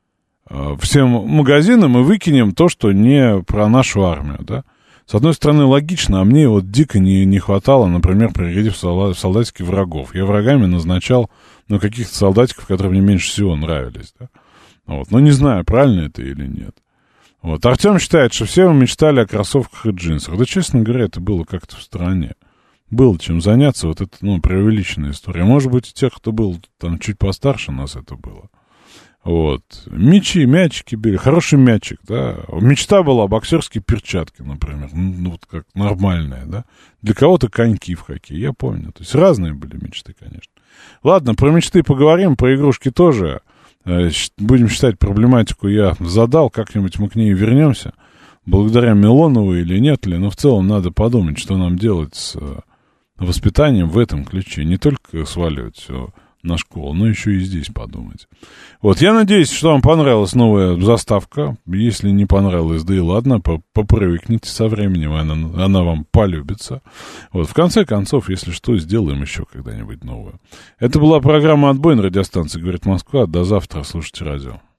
э, всем магазинам и выкинем то, что не про нашу армию, да. С одной стороны, логично, а мне вот дико не, не хватало, например, прирядив в солдатики врагов. Я врагами назначал, ну, каких-то солдатиков, которые мне меньше всего нравились, да. Вот, но не знаю, правильно это или нет. Вот, Артем считает, что все мы мечтали о кроссовках и джинсах. Да, честно говоря, это было как-то в стороне. Было чем заняться, вот это, ну, преувеличенная история. Может быть, у тех, кто был там чуть постарше нас, это было. Вот. Мячи, мячики били. Хороший мячик, да. Мечта была боксерские перчатки, например. Ну, вот как нормальная, да. Для кого-то коньки в хоккее, я помню. То есть разные были мечты, конечно. Ладно, про мечты поговорим, про игрушки тоже. Будем считать, проблематику я задал, как-нибудь мы к ней вернемся. Благодаря Милонову или нет ли, но в целом надо подумать, что нам делать с воспитанием в этом ключе. Не только сваливать все на школу, но еще и здесь подумать. Вот, я надеюсь, что вам понравилась новая заставка. Если не понравилась, да и ладно, попривыкните со временем, она, она вам полюбится. Вот, в конце концов, если что, сделаем еще когда-нибудь новую. Это была программа «Отбой» на радиостанции «Говорит Москва». До завтра, слушайте радио.